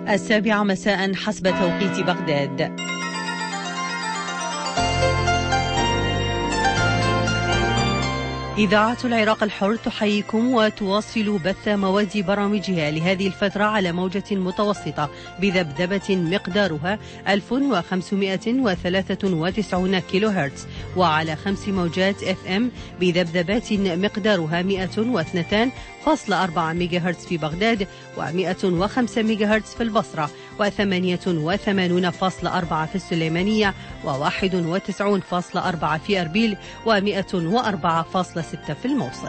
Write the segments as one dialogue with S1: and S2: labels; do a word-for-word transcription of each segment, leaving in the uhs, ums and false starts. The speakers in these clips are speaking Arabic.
S1: السابعة مساء حسب توقيت بغداد. إذاعة العراق الحر تحييكم وتواصل بث مواد برامجها لهذه الفترة على موجة متوسطة بذبذبة مقدارها ألف وخمسمائة وثلاثة وتسعين كيلو هرتز، وعلى خمس موجات اف ام بذبذبات مقدارها مئة واثنين فاصلة أربعة ميجا هرتز في بغداد، ومئة وخمسة ميجا هرتز في البصرة، وثمانية وثمانين فاصلة أربعة في السليمانية، وواحد وتسعين فاصلة أربعة في أربيل، ومئة وأربعة فاصلة ستة في الموصل.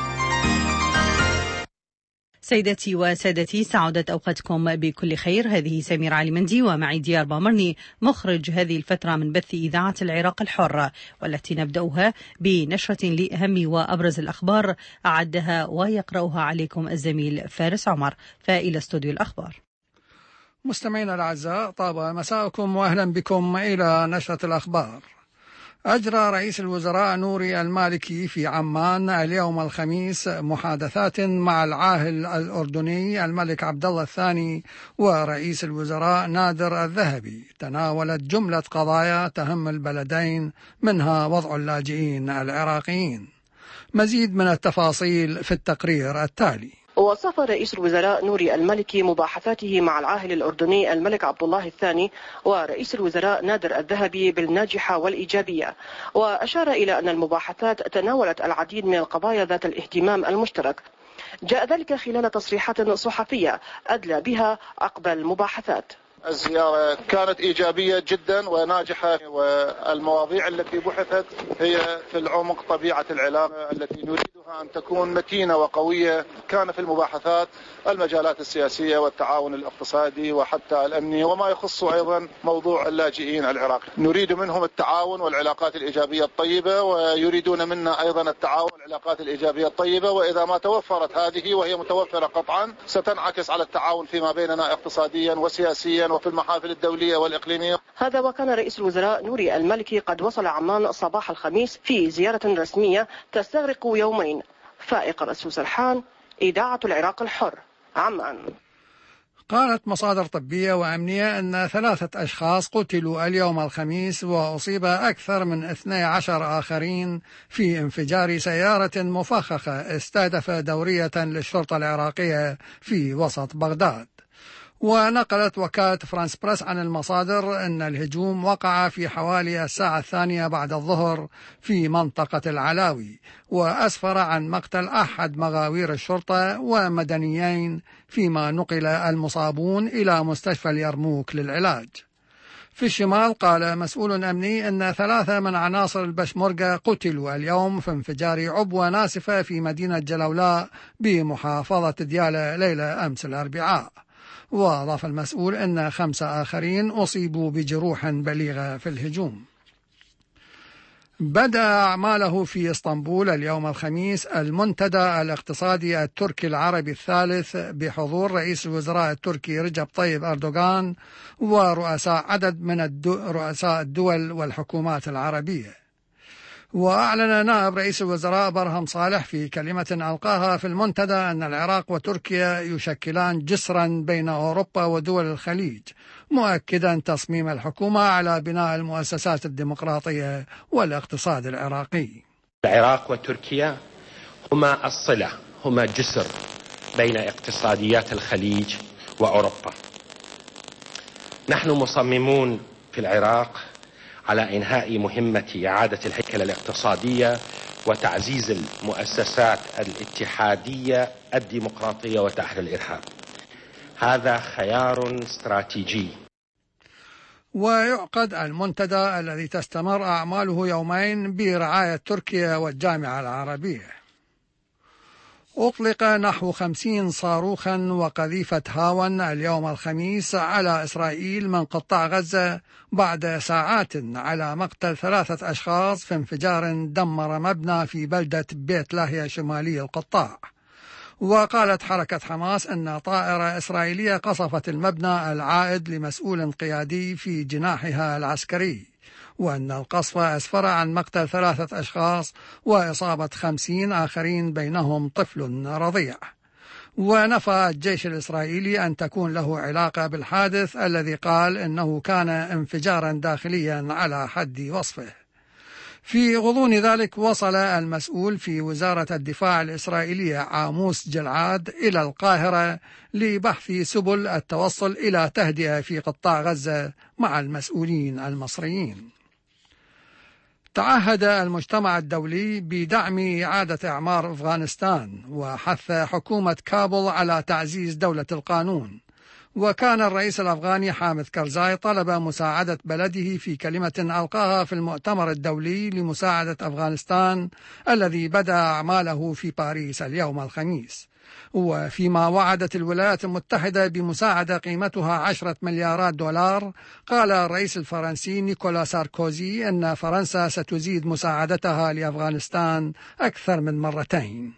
S1: سيدتي وسادتي، سعادت أوقاتكم بكل خير. هذه سمير علي مندي ومعي ديار بامرني مخرج هذه الفترة من بث إذاعة العراق الحر، والتي نبدأها بنشرة لأهم وأبرز الأخبار أعدها ويقرأها عليكم الزميل فارس عمر. فإلى استوديو الأخبار.
S2: مستمعينا الأعزاء، طاب مساءكم وأهلا بكم إلى نشرة الأخبار. أجرى رئيس الوزراء نوري المالكي في عمان اليوم الخميس محادثات مع العاهل الأردني الملك عبدالله الثاني ورئيس الوزراء نادر الذهبي، تناولت جملة قضايا تهم البلدين، منها وضع اللاجئين العراقيين. مزيد من التفاصيل في التقرير التالي.
S3: وصف رئيس الوزراء نوري المالكي مباحثاته مع العاهل الأردني الملك عبد الله الثاني ورئيس الوزراء نادر الذهبي بالناجحة والإيجابية، وأشار إلى أن المباحثات تناولت العديد من القضايا ذات الاهتمام المشترك. جاء ذلك خلال تصريحات صحفية أدلى بها عقب المباحثات.
S4: الزيارة كانت إيجابية جدا وناجحة، والمواضيع التي بحثت هي في العمق طبيعة العلاقة التي نريدها أن تكون متينة وقوية. كان في المباحثات المجالات السياسية والتعاون الاقتصادي وحتى الأمني، وما يخص أيضا موضوع اللاجئين العراقي. نريد منهم التعاون والعلاقات الإيجابية الطيبة، ويريدون منا أيضا التعاون والعلاقات الإيجابية الطيبة، وإذا ما توفرت هذه، وهي متوفرة قطعا، ستنعكس على التعاون فيما بيننا اقتصاديا وسياسيا وفي المحافل الدولية والإقليمية.
S3: هذا وكان رئيس الوزراء نوري المالكي قد وصل عمان صباح الخميس في زيارة رسمية تستغرق يومين. فائق رسول سرحان، إذاعة العراق الحر، عمان.
S2: قالت مصادر طبية وأمنية أن ثلاثة أشخاص قتلوا اليوم الخميس، وأصيب أكثر من اثني عشر آخرين في انفجار سيارة مفخخة استهدف دورية للشرطة العراقية في وسط بغداد. ونقلت وكالة فرانس بريس عن المصادر أن الهجوم وقع في حوالي الساعة الثانية بعد الظهر في منطقة العلاوي، وأسفر عن مقتل أحد مغاوير الشرطة ومدنيين، فيما نقل المصابون إلى مستشفى اليرموك للعلاج. في الشمال قال مسؤول أمني أن ثلاثة من عناصر البشمركة قتلوا اليوم في انفجار عبوة ناسفة في مدينة جلولاء بمحافظة ديالى ليلة أمس الأربعاء. وأضاف المسؤول أن خمسة آخرين أصيبوا بجروح بليغة في الهجوم. بدأ أعماله في اسطنبول اليوم الخميس المنتدى الاقتصادي التركي العربي الثالث بحضور رئيس الوزراء التركي رجب طيب أردوغان ورؤساء عدد من الدو رؤساء الدول والحكومات العربية. وأعلن نائب رئيس الوزراء برهم صالح في كلمة ألقاها في المنتدى أن العراق وتركيا يشكلان جسرا بين أوروبا ودول الخليج، مؤكدا تصميم الحكومة على بناء المؤسسات الديمقراطية والاقتصاد العراقي.
S5: العراق وتركيا هما الصلة، هما جسر بين اقتصاديات الخليج وأوروبا. نحن مصممون في العراق على إنهاء مهمة إعادة الهيكلة الاقتصادية وتعزيز المؤسسات الاتحادية الديمقراطية وتحرير الإرهاب. هذا خيار استراتيجي.
S2: ويعقد المنتدى الذي تستمر أعماله يومين برعاية تركيا والجامعة العربية. أطلق نحو خمسين صاروخا وقذيفة هاون اليوم الخميس على إسرائيل من قطاع غزة بعد ساعات على مقتل ثلاثة أشخاص في انفجار دمر مبنى في بلدة بيت لاهيا شمالي القطاع. وقالت حركة حماس أن طائرة إسرائيلية قصفت المبنى العائد لمسؤول قيادي في جناحها العسكري، وأن القصف أسفر عن مقتل ثلاثة أشخاص وإصابة خمسين آخرين بينهم طفل رضيع. ونفى الجيش الإسرائيلي أن تكون له علاقة بالحادث الذي قال إنه كان انفجارا داخليا على حد وصفه. في غضون ذلك وصل المسؤول في وزارة الدفاع الإسرائيلية عاموس جلعاد إلى القاهرة لبحث سبل التوصل إلى تهدئة في قطاع غزة مع المسؤولين المصريين. تعهد المجتمع الدولي بدعم إعادة إعمار أفغانستان وحث حكومة كابول على تعزيز دولة القانون. وكان الرئيس الأفغاني حامد كرزاي طلب مساعدة بلده في كلمة ألقاها في المؤتمر الدولي لمساعدة أفغانستان الذي بدأ أعماله في باريس اليوم الخميس، وفيما وعدت الولايات المتحدة بمساعدة قيمتها عشرة مليارات دولار. قال الرئيس الفرنسي نيكولا ساركوزي أن فرنسا ستزيد مساعدتها لأفغانستان أكثر من مرتين.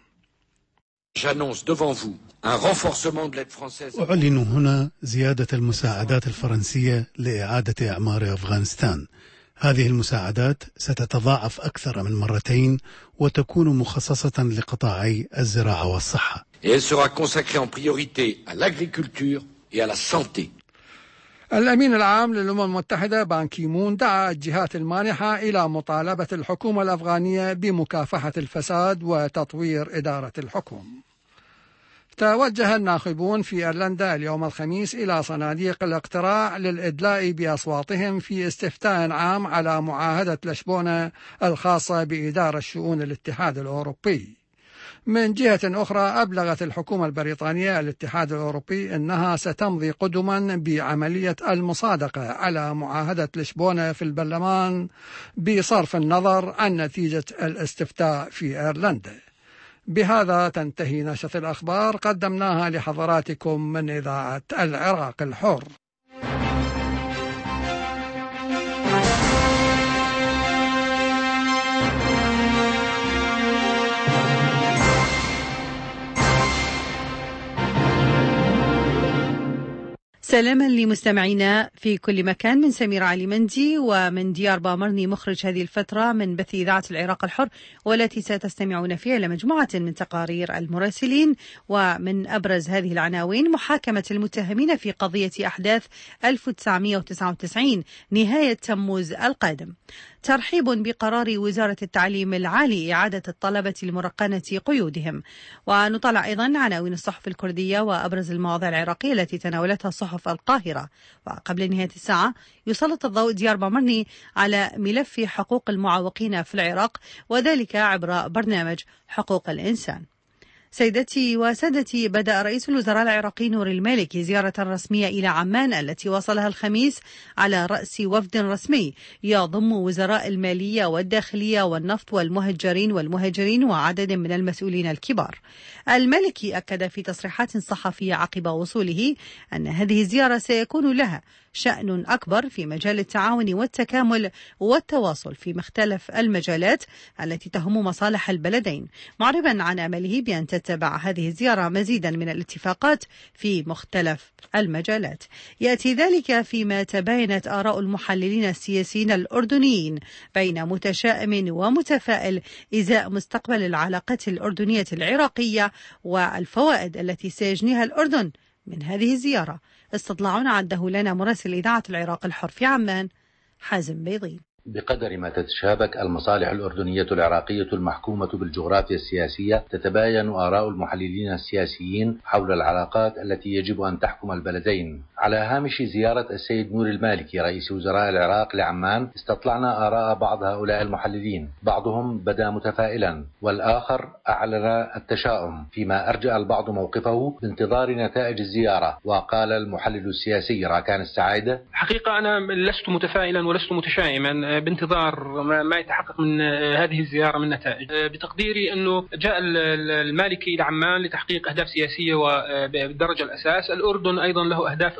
S6: أعلن هنا زيادة المساعدات الفرنسية لإعادة إعمار أفغانستان. هذه المساعدات ستتضاعف أكثر من مرتين وتكون مخصصة لقطاعي الزراعة والصحة.
S2: الأمين العام للأمم المتحدة بان كي مون دعا الجهات المانحة إلى مطالبة الحكومة الأفغانية بمكافحة الفساد وتطوير إدارة الحكم. توجه الناخبون في أيرلندا اليوم الخميس إلى صناديق الاقتراع للإدلاء بأصواتهم في استفتاء عام على معاهدة لشبونة الخاصة بإدارة شؤون الاتحاد الأوروبي. من جهة أخرى أبلغت الحكومة البريطانية الاتحاد الأوروبي أنها ستمضي قدما بعملية المصادقة على معاهدة لشبونة في البرلمان بصرف النظر عن نتيجة الاستفتاء في أيرلندا. بهذا تنتهي نشرة الأخبار قدمناها لحضراتكم من إذاعة العراق الحر.
S1: سلاما لمستمعينا في كل مكان، من سمير علي مندي ومن ديار بامرني مخرج هذه الفترة من بث إذاعة العراق الحر، والتي ستستمعون فيها إلى مجموعة من تقارير المراسلين. ومن أبرز هذه العناوين: محاكمة المتهمين في قضية أحداث ألف وتسعمئة وتسعة وتسعين نهاية تموز القادم. ترحيب بقرار وزارة التعليم العالي إعادة الطلبة لمرقنة قيودهم. ونطلع أيضا عناوين الصحف الكردية وأبرز المواضيع العراقية التي تناولتها صحف القاهرة. وقبل نهاية الساعة يسلط الضوء ديار بامرني على ملف حقوق المعوقين في العراق، وذلك عبر برنامج حقوق الإنسان. سيدتي وسادتي، بدأ رئيس الوزراء العراقي نوري المالكي زيارة رسمية إلى عمان التي وصلها الخميس على رأس وفد رسمي يضم وزراء المالية والداخلية والنفط والمهجرين والمهاجرين وعدد من المسؤولين الكبار. المالكي أكد في تصريحات صحفية عقب وصوله أن هذه الزيارة سيكون لها شأن أكبر في مجال التعاون والتكامل والتواصل في مختلف المجالات التي تهم مصالح البلدين، معربا عن أمله بأن تتبع هذه الزيارة مزيدا من الاتفاقات في مختلف المجالات. يأتي ذلك فيما تباينت آراء المحللين السياسيين الأردنيين بين متشائم ومتفائل إزاء مستقبل العلاقات الأردنية العراقية والفوائد التي سيجنيها الأردن من هذه الزيارة. استطلاع عده لنا مراسل إذاعة العراق الحر في عمان حازم بيضين.
S7: بقدر ما تتشابك المصالح الأردنية العراقية المحكومة بالجغرافيا السياسية، تتباين آراء المحللين السياسيين حول العلاقات التي يجب أن تحكم البلدين. على هامش زيارة السيد نوري المالكي رئيس وزراء العراق لعمان، استطلعنا آراء بعض هؤلاء المحللين، بعضهم بدا متفائلا والآخر أعلن التشاؤم، فيما أرجأ البعض موقفه بانتظار نتائج الزيارة. وقال المحلل السياسي راكان السعايدة:
S8: حقيقة أنا لست متفائلا ولست متشائما بانتظار ما يتحقق من هذه الزيارة من نتائج. بتقديري أنه جاء المالكي إلى عمان لتحقيق أهداف سياسية وبالدرجة الأساس. الأردن أيضا له أهداف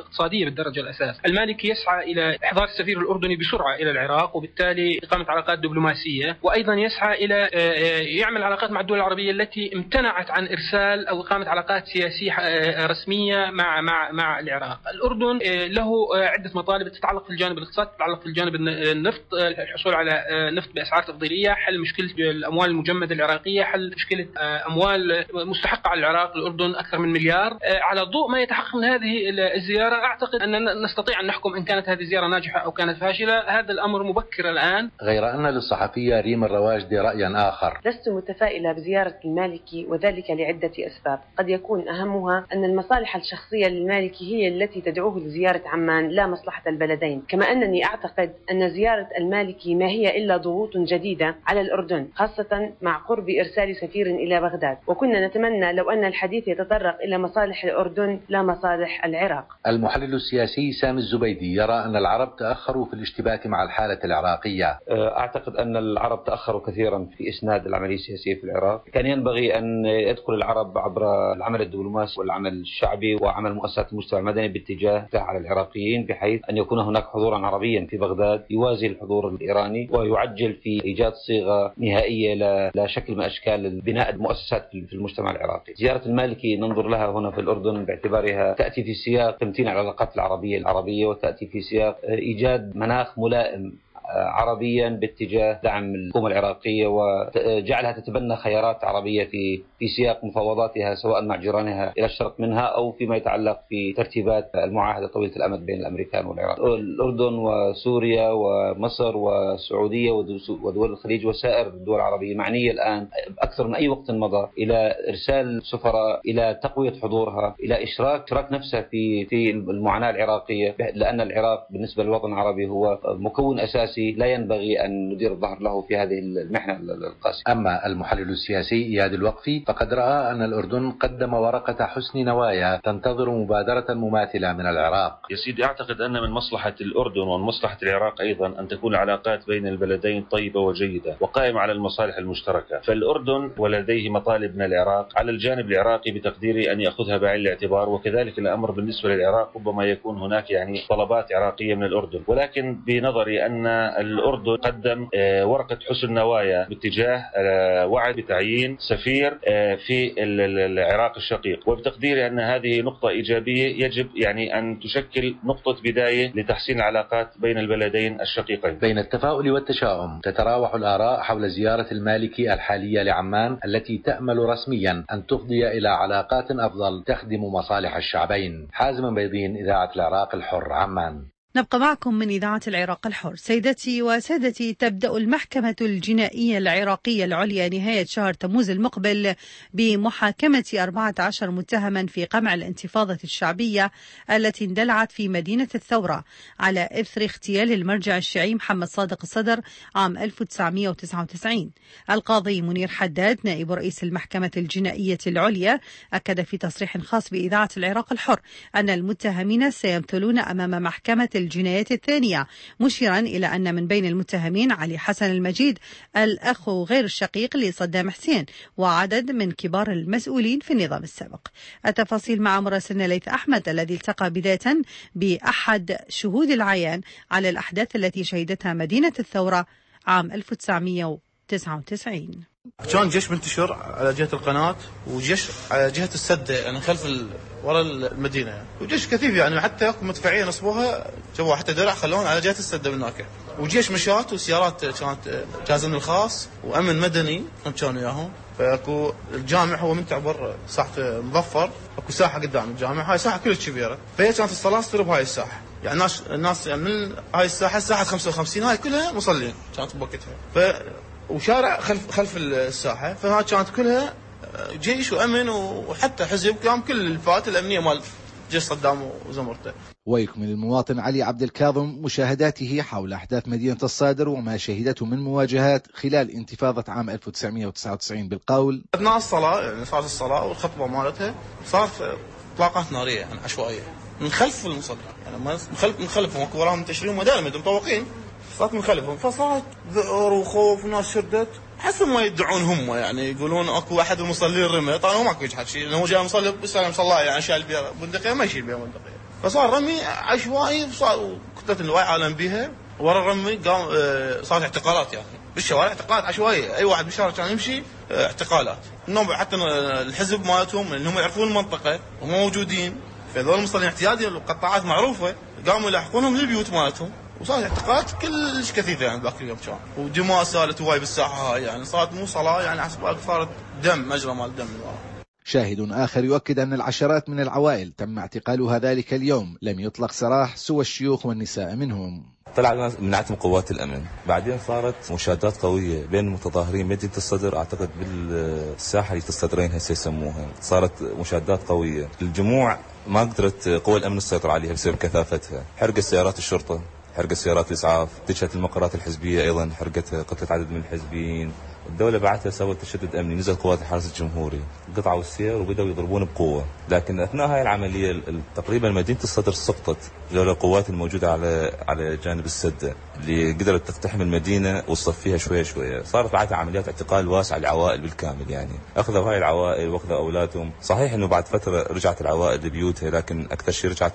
S8: اقتصادية بالدرجة الأساس. المالكي يسعى إلى إحضار السفير الأردني بسرعة إلى العراق، وبالتالي إقامة علاقات دبلوماسية، وأيضا يسعى إلى يعمل علاقات مع الدول العربية التي امتنعت عن إرسال أو إقامة علاقات سياسية رسمية مع مع مع العراق. الأردن له عدة مطالب تتعلق في الجانب الاقتصادي، تتعلق في الجانب النفط، الحصول على نفط بأسعار تفضيلية، حل مشكلة الأموال المجمدة العراقية، حل مشكلة أموال مستحقة على العراق الأردن أكثر من مليار. على ضوء ما يتحقق من هذه الزيارة أعتقد أن نستطيع أن نحكم إن كانت هذه الزيارة ناجحة أو كانت فاشلة. هذا الأمر مبكر الآن.
S7: غير أن للصحفية ريم الرواجدي رأيا آخر.
S9: لست متفائلة بزيارة المالكي، وذلك لعدة أسباب. قد يكون أهمها أن المصالح الشخصية للمالكي هي التي تدعوه لزيارة عمان لا مصلحة البلدين، كما أنني أعتقد أن زيارة المالكي ما هي إلا ضغوط جديدة على الأردن، خاصة مع قرب إرسال سفير إلى بغداد، وكنا نتمنى لو أن الحديث يتطرق إلى مصالح الأردن لا مصالح العراق.
S7: المحلل السياسي سامي الزبيدي يرى أن العرب تأخروا في الاشتباك مع الحالة العراقية.
S10: أعتقد أن العرب تأخروا كثيرا في إسناد العملية السياسية في العراق. كان ينبغي أن يدخل العرب عبر العمل الدبلوماسي والعمل الشعبي وعمل مؤسسات المجتمع المدني باتجاه على العراقيين، بحيث أن يكون هناك حضورا عربيا في بغداد يوازي الحضور الإيراني، ويعجل في إيجاد صيغة نهائية لا شكل من أشكال بناء المؤسسات في المجتمع العراقي. زيارة المالكي ننظر لها هنا في الأردن باعتبارها تأتي في سياق تمتين على العلاقات العربية العربية، وتأتي في سياق إيجاد مناخ ملائم عربيا باتجاه دعم الحكومة العراقية وجعلها تتبنى خيارات عربية في في سياق مفاوضاتها سواء مع جيرانها إلى الشرق منها أو فيما يتعلق في ترتيبات المعاهدة طويلة الأمد بين الأمريكان والعراق. الأردن وسوريا ومصر والسعودية ودول الخليج وسائر الدول العربية معنية الآن أكثر من أي وقت مضى إلى إرسال سفراء، إلى تقوية حضورها، إلى إشراك إشراك نفسها في في المعاناة العراقية، لأن العراق بالنسبة للوطن العربي هو مكون أساسي لا ينبغي أن ندير الظهر له في هذه المحنة القاسية.
S7: أما المحلل السياسي إياد الوقفي فقد رأى أن الأردن قدم ورقة حسن نوايا تنتظر مبادرة مماثلة من العراق.
S11: يا سيدي، أعتقد أن من مصلحة الأردن ومن مصلحة العراق أيضا أن تكون العلاقات بين البلدين طيبة وجيدة وقائمة على المصالح المشتركة. فالأردن ولديه مطالب من العراق، على الجانب العراقي بتقديري أن يأخذها بعين الاعتبار، وكذلك الأمر بالنسبة للعراق ربما يكون هناك يعني طلبات عراقية من الأردن، ولكن بنظري أن الأردن قدم ورقة حسن نوايا باتجاه وعد بتعيين سفير في العراق الشقيق، وبتقديري أن هذه نقطة إيجابية يجب يعني أن تشكل نقطة بداية لتحسين العلاقات بين البلدين الشقيقين.
S7: بين التفاؤل والتشاؤم تتراوح الآراء حول زيارة المالكي الحالية لعمان التي تأمل رسميا أن تفضي إلى علاقات أفضل تخدم مصالح الشعبين. حازم بيضين، إذاعة العراق الحر، عمان.
S1: نبقى معكم من إذاعة العراق الحر. سيدتي وسادتي، تبدأ المحكمة الجنائية العراقية العليا نهاية شهر تموز المقبل بمحاكمة أربعة عشر متهما في قمع الانتفاضة الشعبية التي اندلعت في مدينة الثورة على إثر اغتيال المرجع الشيعي محمد صادق الصدر عام ألف وتسعمئة وتسعة وتسعين. القاضي منير حداد نائب رئيس المحكمة الجنائية العليا أكد في تصريح خاص بإذاعة العراق الحر أن المتهمين سيمثلون أمام محكمة الجنايات الثانية، مشيرا إلى أن من بين المتهمين علي حسن المجيد الأخ غير الشقيق لصدام حسين وعدد من كبار المسؤولين في النظام السابق. التفاصيل مع مراسلنا ليث أحمد الذي التقى بداية بأحد شهود العيان على الأحداث التي شهدتها مدينة الثورة عام ألف وتسعمئة وتسعة وتسعين.
S12: كان جيش منتشر على جهة القناة وجيش على جهة السد يعني خلف ال... ورا المدينة يعني. وجيش كثيف يعني حتى ياكم مدفعية نصبوها جابوها حتى درع خلوهم على جهة السد بالناكة. وجيش مشات وسيارات كانت جازم الخاص وأمن مدني كانوا وياهم. فاكو الجامع هو من تعبر ساحة مظفر، اكو ساحة قدام الجامع، هاي ساحة كلش كبيرة، فهي كانت الصلاة تصير بهاي الساحة. يعني الناس الناس يعني من هاي الساحة الساحة خمسة وخمسين هاي كلها مصلين كانت بوقتها. ف وشارع خلف خلف الساحة، فها كانت كلها جيش وأمن وحتى حزب قام كل الفئات الأمنية مال جيش صدام وزمرته.
S13: ويكمل المواطن علي عبد الكاظم مشاهداته حول أحداث مدينة الصادر وما شهدته من مواجهات خلال انتفاضة عام ألف وتسعمئة وتسعة وتسعين بالقول.
S12: أثناء الصلاة يعني صارت الصلاة والخطبة مالتها صارت إطلاقات نارية يعني عشوائية من خلف المصلى، يعني من خلف من خلفهم اكو وراهم منتشرين مدارم مطوقين، صارت من خلفهم فصارت ذعر وخوف وناس شردت حسب ما يدعون هم، يعني يقولون اكو واحد المصلين رمى، طبعا هو ماكو شيء لانه هو جاي مصلي بس مصلاه يعني شايل بيها بندقيه ما يشيل بيها بندقيه، فصار رمي عشوائي، وصار كتلة الوعي عالم بيها. ورا الرمي قام صارت اعتقالات يعني بالشوارع، اعتقالات عشوائيه، اي واحد بالشارع كان يمشي اعتقالات. انهم حتى الحزب مالتهم انهم يعرفون المنطقه وهم موجودين، فهذول المصطلحين احتياطي القطاعات معروفه، قاموا يلاحقونهم للبيوت مالتهم، وصارت اعتقالات كلش كثيفه يعني باقي اليوم كان. ودماء سالت هواي بالساحه هاي، يعني صارت مو صلاه يعني حسب صارت دم، مجرى مال دم من ورا.
S13: شاهد آخر يؤكد أن العشرات من العوائل تم اعتقالها ذلك اليوم لم يطلق سراح سوى الشيوخ والنساء منهم.
S14: طلع منعتهم قوات الأمن، بعدين صارت مشادات قوية بين المتظاهرين مدينة الصدر، أعتقد بالساحة اللي الصدرين هسه يسموها، صارت مشادات قوية. الجموع ما قدرت قوى الأمن السيطرة عليها بسبب كثافتها، حرقت سيارات الشرطة، حرقت سيارات الإسعاف، دشت المقرات الحزبية أيضا، حرقتها، قتلت عدد من الحزبيين. الدولة بعدها سوت تشدد أمني، نزل قوات الحرس الجمهوري، قطعوا السير وبدأوا يضربون بقوة. لكن أثناء هاي العملية تقريبا مدينة الصدر سقطت لولا القوات الموجودة على على جانب السدة اللي قدرت تقتحم المدينة وتصفيها شوية شوية. صارت بعدها عمليات اعتقال واسعة للعوائل بالكامل، يعني أخذوا هاي العوائل وأخذوا أولادهم. صحيح إنه بعد فترة رجعت العوائل لبيوتها، لكن أكثر شيء رجعت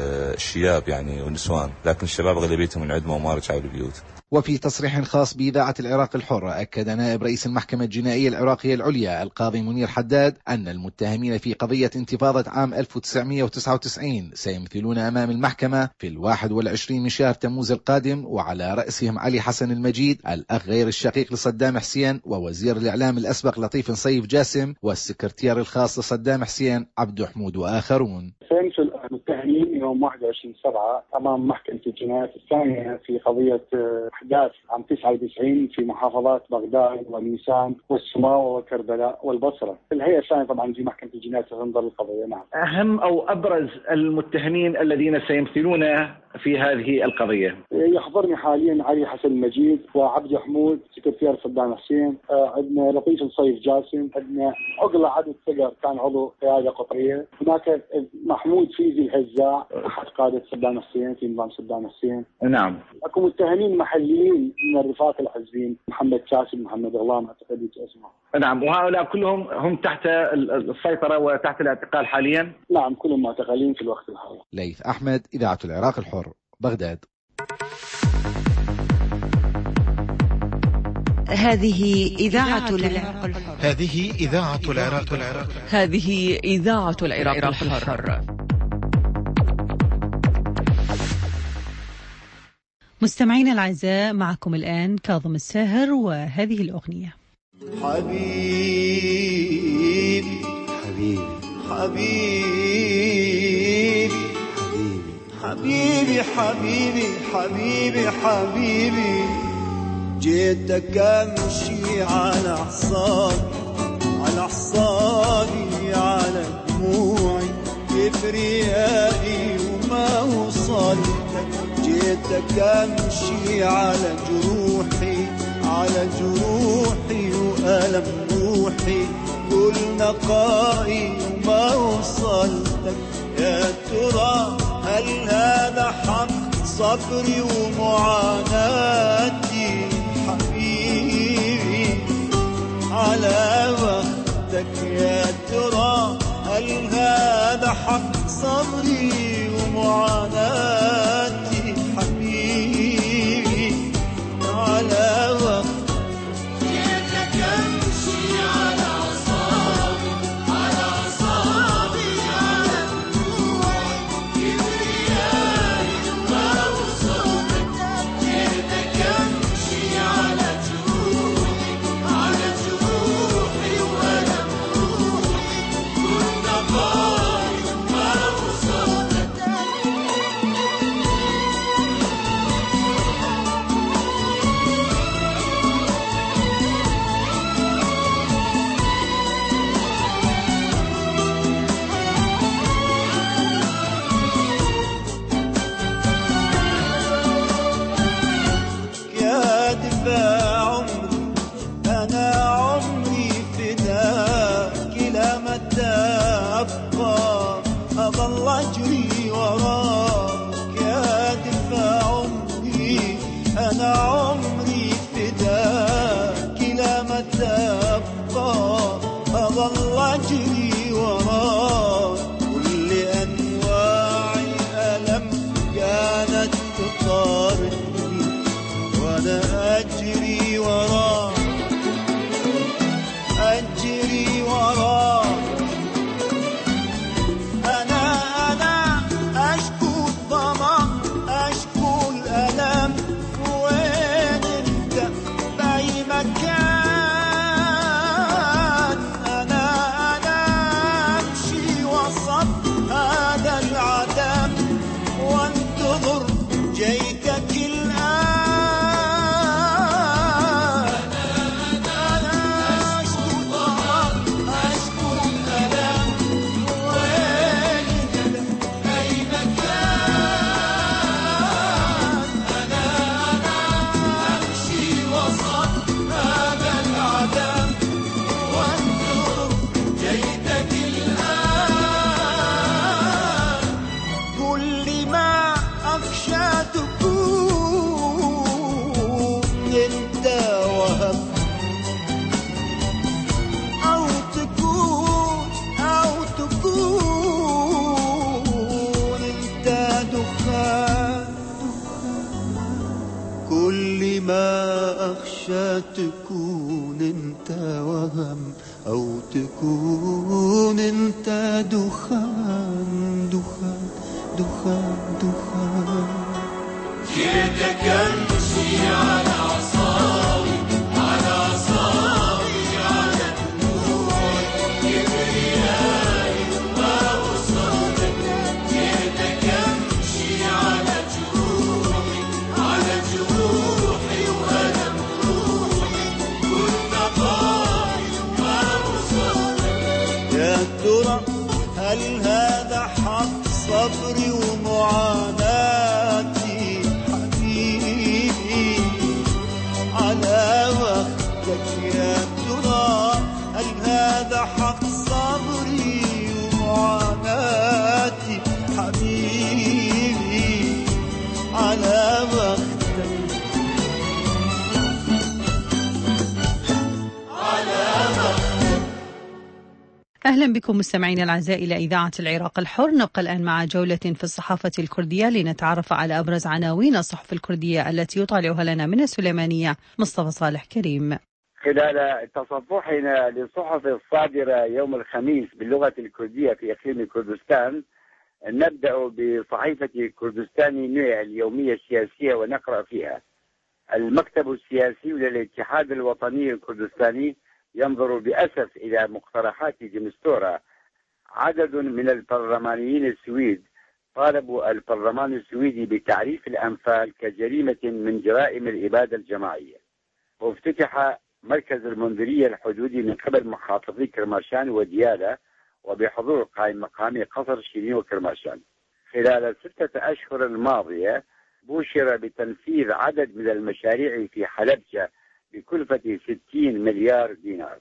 S14: الشياب يعني والنسوان، لكن الشباب غالبيتهم انعدموا وما رجعوا لبيوت.
S13: وفي تصريح خاص بإذاعة العراق الحرة أكد نائب رئيس المحكمة الجنائية العراقية العليا القاضي منير حداد أن المتهمين في قضية انتفاضة عام ألف وتسعمئة وتسعة وتسعين سيمثلون أمام المحكمة في الواحد والعشرين من شهر تموز القادم، وعلى رأسهم علي حسن المجيد الأخ غير الشقيق لصدام حسين، ووزير الإعلام الأسبق لطيف صيف جاسم، والسكرتير الخاص لصدام حسين عبد حمود وآخرون.
S15: سيمثل المتهمين يوم واحد وعشرين سبعة أمام محكمة الجنايات الثانية في قضية أحداث عام تسعة وتسعين في محافظات بغداد ونيسان والسماوة وكربلاء والبصرة. الهيئة الثانية طبعا في محكمة الجنايات تنظر القضية. نعم.
S16: أهم أو أبرز المتهمين الذين سيمثلون في هذه القضية؟
S15: يحضرني حاليا علي حسن المجيد وعبد حمود سكرتير صدام حسين، عندنا لطيف صيف جاسم، عندنا عقلة عدد ثقر كان عضو قيادة قطرية، هناك محمود فيزي الهزاع أحد قادة صدام حسين في نظام صدام حسين.
S16: نعم.
S15: اكو متهمين محليين من الرفاق الحزبيين، محمد كاسم، محمد غلام اعتقد اسمه.
S16: نعم، وهؤلاء كلهم هم تحت السيطرة وتحت الاعتقال حاليا؟
S15: نعم، كلهم معتقلين في الوقت الحالي.
S13: ليث أحمد، إذاعة العراق الحر، بغداد.
S1: هذه إذاعة العراق الحر.
S17: هذه إذاعة العراق الحر.
S1: هذه إذاعة العراق الحر. مستمعين الأعزاء، معكم الآن كاظم الساهر وهذه الأغنية.
S18: حبيبي حبيبي حبيبي حبيبي حبيبي حبيبي حبيبي جيتك امشي على حصاني على حصاني على دموعي كبريائي وما وصلتك، جيتك امشي على جروحي على جروحي وألم روحي كل نقائي وما وصلتك. يا ترى هل هذا حق صبري ومعاناتي حبيبي على وقتك؟ يا ترى هل هذا حق صبري ومعاناتي حبيبي على وقتك؟ أظل أجري وراك كل أنواع تكون انت وهم او تكون انت دخان دخان دخان دخان. جيتك امشي على عصاوي على عصاوي على دموعي كبريائي ما وصلت. جيتك امشي على جروحي على جروحي وانا بروحي كنت طاير ما وصلت. يا ترى هل هذا حق صبري ومعاناتي حبيبي على وقتك؟ يا ترى هل هذا حق صبري ومعاناتي حبيبي على وقتك على وقتك.
S1: أهلا بكم مستمعينا الأعزاء إلى إذاعة العراق الحر. نبقى الآن مع جولة في الصحافة الكردية لنتعرف على أبرز عناوين الصحف الكردية التي يطالعها لنا من السليمانية مصطفى صالح كريم.
S19: خلال تصفحنا للصحف الصادرة يوم الخميس باللغة الكردية في إقليم كردستان، نبدأ بصحيفة كردستاني نوع اليومية السياسية ونقرأ فيها: المكتب السياسي للاتحاد الوطني الكردستاني ينظر بأسف إلى مقترحات ديمستورا. عدد من البرلمانيين السويد طالبوا البرلمان السويدي بتعريف الأنفال كجريمة من جرائم الإبادة الجماعية. وافتتح مركز المنذرية الحدودي من قبل محافظي كرماشان وديالى وبحضور قائم مقام قصر شيرين وكرماشان. خلال الستة أشهر الماضية بوشر بتنفيذ عدد من المشاريع في حلبجة بكلفة ستين مليار دينار.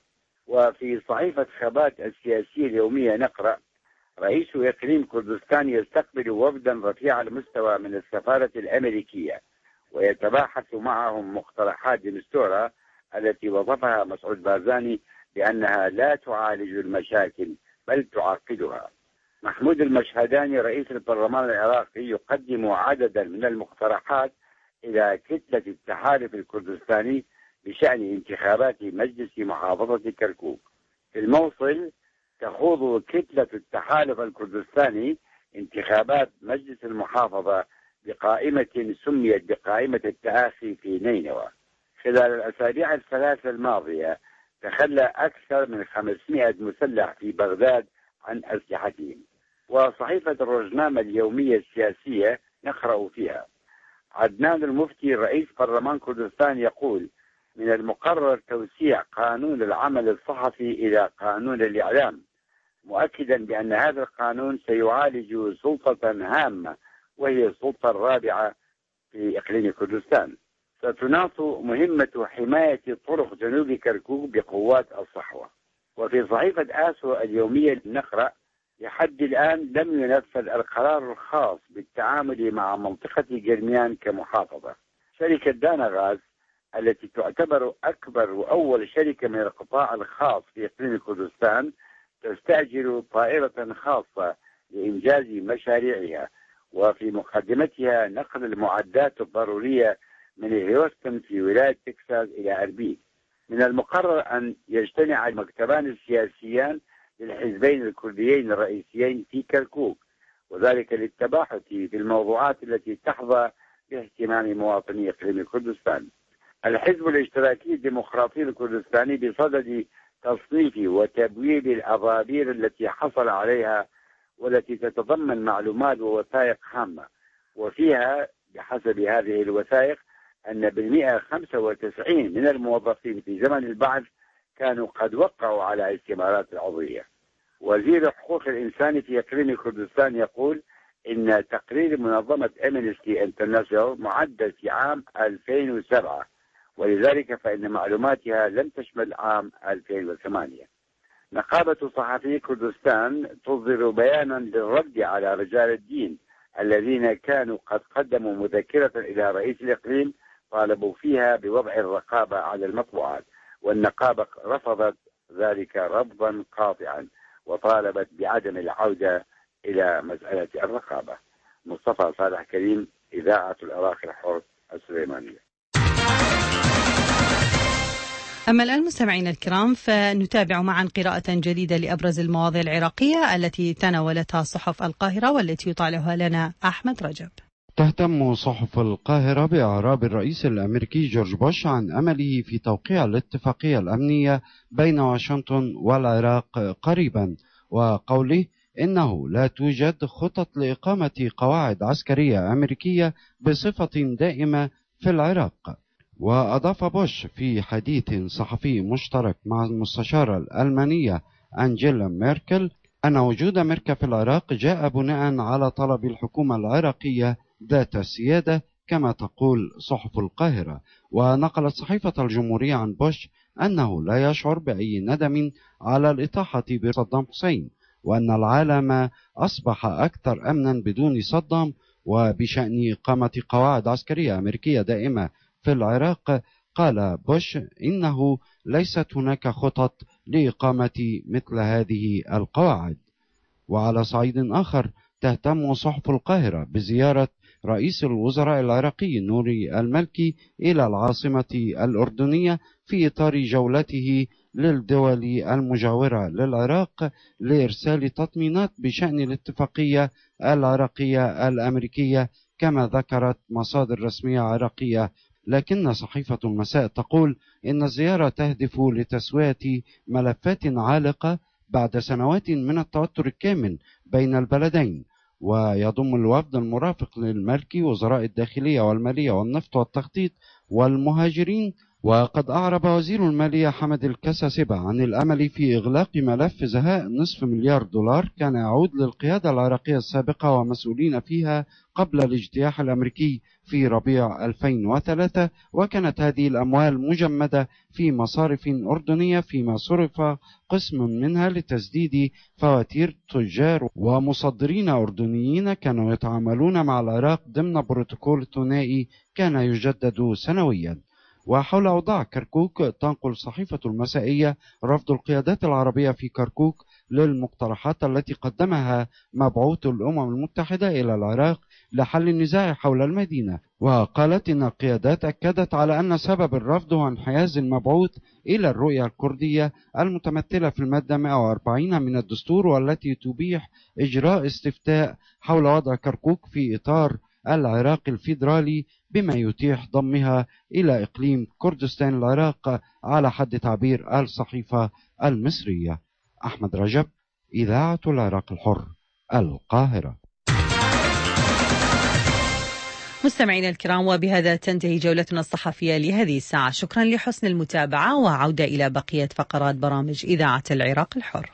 S19: وفي صحيفة خبات السياسية اليومية نقرأ: رئيس إقليم كردستان يستقبل وفدا رفيع المستوى من السفارة الأمريكية ويتباحث معهم مقترحات ديمستورا التي وصفها مسعود بارزاني بأنها لا تعالج المشاكل بل تعقدها. محمود المشهداني رئيس البرلمان العراقي يقدم عددا من المقترحات إلى كتلة التحالف الكردستاني بشأن انتخابات مجلس محافظة كركوك. في الموصل تخوض كتلة التحالف الكردستاني انتخابات مجلس المحافظة بقائمة سميت بقائمة التآخي في نينوى. خلال الأسابيع الثلاثة الماضية تخلى أكثر من خمسمائة مسلح في بغداد عن أسلحتهم. وصحيفة الروزنامة اليومية السياسية نقرأ فيها: عدنان المفتي رئيس برلمان كردستان يقول: من المقرر توسيع قانون العمل الصحفي إلى قانون الإعلام، مؤكدا بأن هذا القانون سيعالج سلطة هامة وهي السلطة الرابعة في إقليم كردستان. ستناط مهمة حماية طرق جنوب كركوك بقوات الصحوة. وفي صحيفة آسو اليومية نقرأ: لحد الآن لم ينفذ القرار الخاص بالتعامل مع منطقة جرميان كمحافظة. شركة دانا غاز التي تعتبر أكبر وأول شركة من القطاع الخاص في إقليم كردستان تستأجر طائرة خاصة لإنجاز مشاريعها، وفي مقدمتها نقل المعدات الضرورية من هيوستن في ولاية تكساس إلى أربيل. من المقرر أن يجتمع المكتبان السياسيان للحزبين الكرديين الرئيسيين في كركوك، وذلك للتباحث في الموضوعات التي تحظى باهتمام مواطني إقليم كردستان. الحزب الاشتراكي الديمقراطي الكردستاني بصدد تصنيف وتبويب الأضابير التي حصل عليها والتي تتضمن معلومات ووثائق هامة، وفيها بحسب هذه الوثائق أن بالمئة خمسة وتسعين من الموظفين في زمن البعث كانوا قد وقعوا على استمارات العضوية. وزير حقوق الإنسان في إقليم كردستان يقول إن تقرير منظمة أمنستي انترناشونال معدل في عام ألفين وسبعة، ولذلك فإن معلوماتها لم تشمل عام ألفين وثمانية. نقابة صحفي كردستان تصدر بيانا للرد على رجال الدين الذين كانوا قد قدموا مذكرة إلى رئيس الإقليم طالبوا فيها بوضع الرقابة على المطبوعات، والنقابة رفضت ذلك رفضا قاطعا وطالبت بعدم العودة إلى مسألة الرقابة. مصطفى صالح كريم، إذاعة العراق الحر، السليمانية.
S1: أما الآن مستمعينا الكرام فنتابع معا قراءة جديدة لأبرز المواضيع العراقية التي تناولتها صحف القاهرة والتي يطالعها لنا أحمد رجب.
S20: تهتم صحف القاهرة بإعراب الرئيس الأمريكي جورج بوش عن أمله في توقيع الاتفاقية الأمنية بين واشنطن والعراق قريبا، وقوله إنه لا توجد خطط لإقامة قواعد عسكرية أمريكية بصفة دائمة في العراق. وأضاف بوش في حديث صحفي مشترك مع المستشارة الألمانية أنجيلا ميركل أن وجود أمريكا في العراق جاء بناء على طلب الحكومة العراقية ذات السيادة كما تقول صحف القاهرة. ونقلت صحيفة الجمهورية عن بوش أنه لا يشعر بأي ندم على الإطاحة بصدام حسين، وأن العالم أصبح أكثر أمنا بدون صدام. وبشأن إقامة قواعد عسكرية أمريكية دائمة في العراق قال بوش إنه ليست هناك خطط لإقامة مثل هذه القواعد. وعلى صعيد آخر تهتم صحف القاهرة بزيارة رئيس الوزراء العراقي نوري المالكي إلى العاصمة الأردنية في إطار جولته للدول المجاورة للعراق لإرسال تطمينات بشأن الاتفاقية العراقية الأمريكية كما ذكرت مصادر رسمية عراقية. لكن صحيفة المساء تقول إن الزيارة تهدف لتسوية ملفات عالقة بعد سنوات من التوتر الكامن بين البلدين. ويضم الوفد المرافق للمالكي وزراء الداخلية والمالية والنفط والتخطيط والمهاجرين. وقد أعرب وزير المالية حمد الكساسبة عن الأمل في إغلاق ملف زهاء نصف مليار دولار كان يعود للقيادة العراقية السابقة ومسؤولين فيها قبل الاجتياح الأمريكي في ربيع ألفين وثلاثة، وكانت هذه الأموال مجمدة في مصارف أردنية فيما صرف قسم منها لتسديد فواتير تجار ومصدرين أردنيين كانوا يتعاملون مع العراق ضمن بروتوكول ثنائي كان يجدد سنويا. وحول أوضاع كركوك تنقل صحيفة المسائية رفض القيادات العربية في كركوك للمقترحات التي قدمها مبعوث الأمم المتحدة إلى العراق لحل النزاع حول المدينة. وقالت إن القيادات أكدت على أن سبب الرفض هو انحياز المبعوث إلى الرؤية الكردية المتمثلة في المادة مئة وأربعين من الدستور والتي تبيح إجراء استفتاء حول وضع كركوك في إطار العراق الفيدرالي بما يتيح ضمها إلى إقليم كردستان العراق على حد تعبير الصحيفة المصرية. أحمد رجب، إذاعة العراق الحر، القاهرة.
S1: مستمعينا الكرام، وبهذا تنتهي جولتنا الصحفية لهذه الساعة. شكرا لحسن المتابعة، وعودة إلى بقية فقرات برامج إذاعة العراق الحر.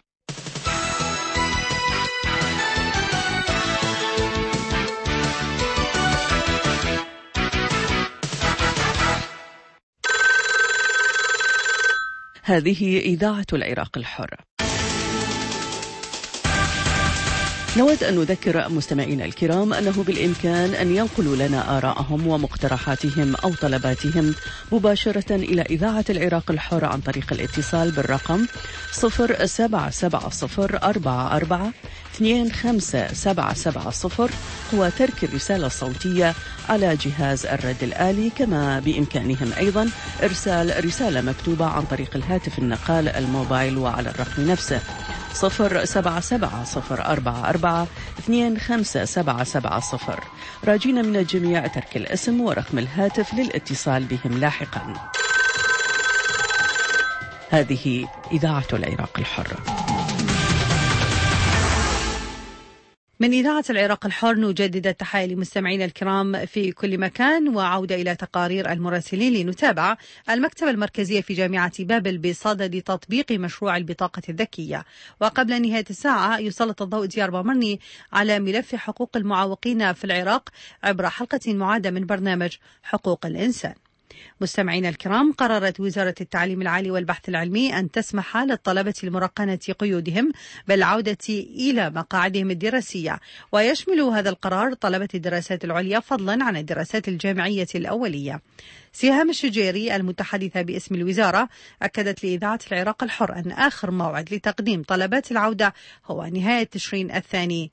S1: هذه إذاعة العراق الحر. نود أن نذكر مستمعينا الكرام أنه بالإمكان أن ينقلوا لنا آراءهم ومقترحاتهم أو طلباتهم مباشرة إلى إذاعة العراق الحر عن طريق الاتصال بالرقم صفر سبعة سبعة صفر أربعة أربعة اثنين خمسة سبعة سبعة صفر وترك الرسالة الصوتية على جهاز الرد الآلي. كما بإمكانهم أيضا إرسال رسالة مكتوبة عن طريق الهاتف النقال الموبايل وعلى الرقم نفسه صفر سبعة سبعة صفر أربعة أربعة اثنين خمسة سبعة سبعة صفر. راجين من الجميع ترك الاسم ورقم الهاتف للاتصال بهم لاحقا. هذه إذاعة العراق الحر. من إذاعة العراق الحر نجدد التحية لمستمعينا الكرام في كل مكان، وعودة إلى تقارير المراسلين لنتابع المكتبة المركزية في جامعة بابل بصدد تطبيق مشروع البطاقة الذكية. وقبل نهاية الساعة يسلط الضوء ديار بامرني على ملف حقوق المعوقين في العراق عبر حلقة معادة من برنامج حقوق الإنسان. مستمعينا الكرام، قررت وزارة التعليم العالي والبحث العلمي أن تسمح للطلبة المرقنة قيودهم بالعودة إلى مقاعدهم الدراسية، ويشمل هذا القرار طلبة الدراسات العليا فضلا عن الدراسات الجامعية الأولية. سهام الشجيري المتحدثة باسم الوزارة أكدت لإذاعة العراق الحر أن آخر موعد لتقديم طلبات العودة هو نهاية تشرين الثاني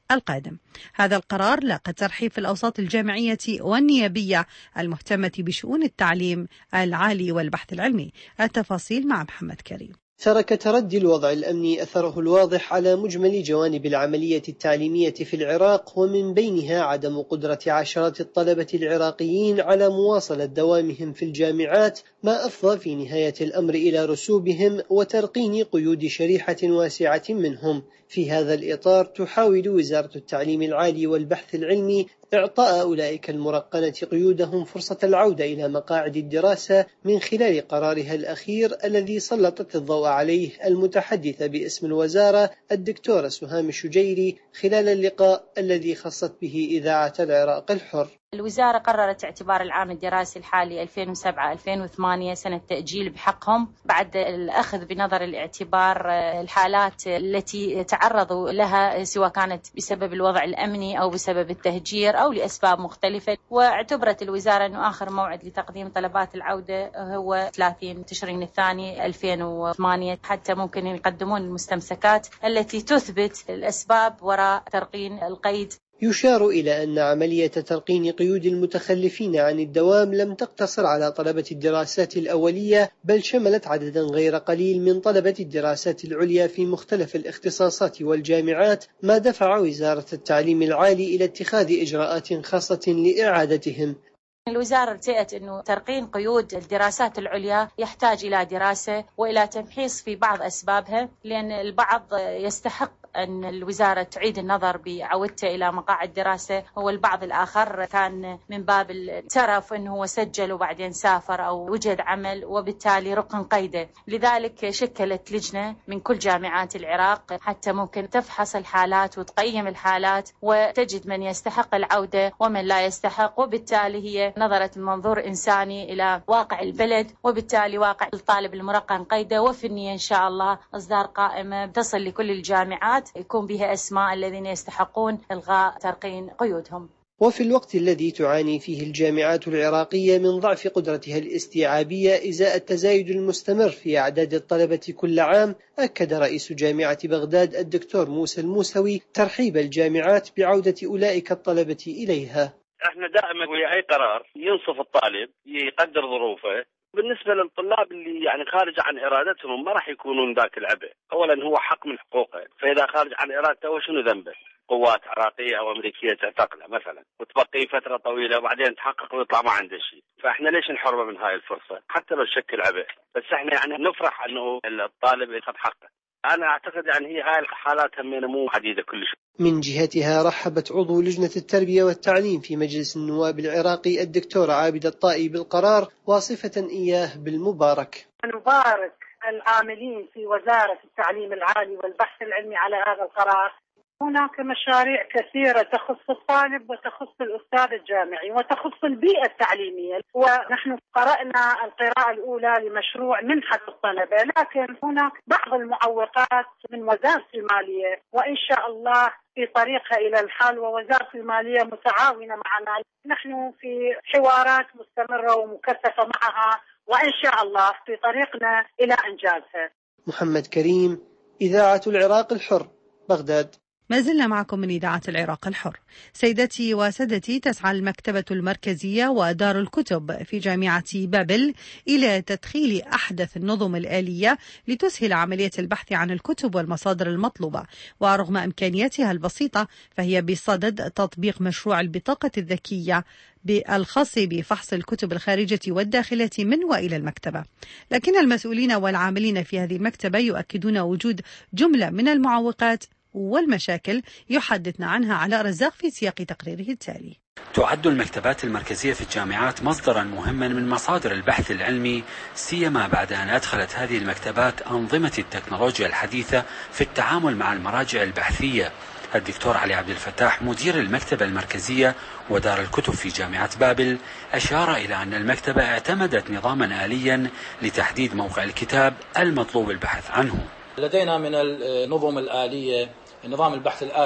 S1: القادم. هذا القرار لاقى ترحيب في الأوساط الجامعية والنيابية المهتمة بشؤون التعليم العالي والبحث العلمي. التفاصيل مع محمد كريم.
S21: ترك تردي الوضع الأمني أثره الواضح على مجمل جوانب العملية التعليمية في العراق، ومن بينها عدم قدرة عشرات الطلبة العراقيين على مواصلة دوامهم في الجامعات، ما أفضى في نهاية الأمر إلى رسوبهم وترقين قيود شريحة واسعة منهم. في هذا الإطار تحاول وزارة التعليم العالي والبحث العلمي إعطاء أولئك المرقنة قيودهم فرصة العودة إلى مقاعد الدراسة من خلال قرارها الأخير الذي سلطت الضوء عليه المتحدثة باسم الوزارة الدكتورة سهام الشجيري خلال اللقاء الذي خصت به إذاعة العراق الحر.
S22: الوزارة قررت اعتبار العام الدراسي الحالي ألفين وسبعة ألفين وثمانية سنة تأجيل بحقهم بعد الأخذ بنظر الاعتبار الحالات التي تعرضوا لها سواء كانت بسبب الوضع الأمني أو بسبب التهجير أو لأسباب مختلفة. واعتبرت الوزارة أنه آخر موعد لتقديم طلبات العودة هو ثلاثين تشرين الثاني ألفين وثمانية، حتى ممكن يقدمون المستمسكات التي تثبت الأسباب وراء ترقين القيد.
S21: يشار إلى أن عملية ترقين قيود المتخلفين عن الدوام لم تقتصر على طلبة الدراسات الأولية، بل شملت عددا غير قليل من طلبة الدراسات العليا في مختلف الاختصاصات والجامعات، ما دفع وزارة التعليم العالي إلى اتخاذ إجراءات خاصة لإعادتهم.
S22: الوزارة ارتأت أنه ترقين قيود الدراسات العليا يحتاج إلى دراسة وإلى تمحيص في بعض أسبابها، لأن البعض يستحق أن الوزارة تعيد النظر بعودته إلى مقاعد دراسة، والبعض الآخر كان من باب الترف أنه هو سجل وبعدين سافر أو وجد عمل وبالتالي رقم قيده. لذلك شكلت لجنة من كل جامعات العراق حتى ممكن تفحص الحالات وتقيم الحالات وتجد من يستحق العودة ومن لا يستحق، وبالتالي هي نظرت من منظور إنساني إلى واقع البلد وبالتالي واقع الطالب المرقم قيده، وفي النية إن شاء الله إصدار قائمة تصل لكل الجامعات يكون بها أسماء الذين يستحقون إلغاء ترقين قيودهم.
S21: وفي الوقت الذي تعاني فيه الجامعات العراقية من ضعف قدرتها الاستيعابية إزاء التزايد المستمر في أعداد الطلبة كل عام، أكد رئيس جامعة بغداد الدكتور موسى الموسوي ترحيب الجامعات بعودة أولئك الطلبة إليها.
S23: احنا دائما ويا أي قرار ينصف الطالب يقدر ظروفه. بالنسبة للطلاب اللي يعني خارج عن إرادتهم ما راح يكونون ذاك العبء، أولا هو حق من حقوقه، فإذا خارج عن إرادته وشنو ذنبه؟ قوات عراقية أو أمريكية تعتقله مثلا وتبقيه فترة طويلة وبعدين تحقق ويطلع ما عنده شيء، فإحنا ليش نحرمه من هاي الفرصة حتى لو شكل عبء؟ بس إحنا يعني نفرح أنه الطالب يأخذ حقه. أنا أعتقد يعني هي هاي الحالات همينة مو عديدة كلش.
S21: من جهتها رحبت عضو لجنة التربية والتعليم في مجلس النواب العراقي الدكتورة عابدة الطائي بالقرار، واصفة إياه بالمبارك.
S24: نبارك العاملين في وزارة التعليم العالي والبحث العلمي على هذا القرار. هناك مشاريع كثيرة تخص الطالب وتخص الأستاذ الجامعي وتخص البيئة التعليمية، ونحن قرأنا القراءة الأولى لمشروع منحة الطلبة، لكن هناك بعض المعوقات من وزارة المالية وإن شاء الله في طريقها إلى الحل، ووزارة المالية متعاونة معنا. نحن في حوارات مستمرة ومكثفة معها وإن شاء الله في طريقنا إلى إنجازها.
S21: محمد كريم، إذاعة العراق الحر، بغداد.
S1: ما زلنا معكم من إذاعة العراق الحر. سيدتي وسادتي، تسعى المكتبة المركزية ودار الكتب في جامعة بابل إلى تدخيل أحدث النظم الآلية لتسهل عملية البحث عن الكتب والمصادر المطلوبة، ورغم إمكانياتها البسيطة فهي بصدد تطبيق مشروع البطاقة الذكية الخاص بفحص الكتب الخارجة والداخلة من وإلى المكتبة. لكن المسؤولين والعاملين في هذه المكتبة يؤكدون وجود جملة من المعوقات والمشاكل يحدثنا عنها علاء رزاق في سياق تقريره التالي.
S25: تعد المكتبات المركزية في الجامعات مصدرا مهما من مصادر البحث العلمي، سيما بعد أن أدخلت هذه المكتبات أنظمة التكنولوجيا الحديثة في التعامل مع المراجع البحثية. الدكتور علي عبد الفتاح مدير المكتبة المركزية ودار الكتب في جامعة بابل أشار إلى أن المكتبة اعتمدت نظاما آليا لتحديد موقع الكتاب المطلوب البحث عنه.
S26: لدينا من النظم الآلية نظام البحث الآلي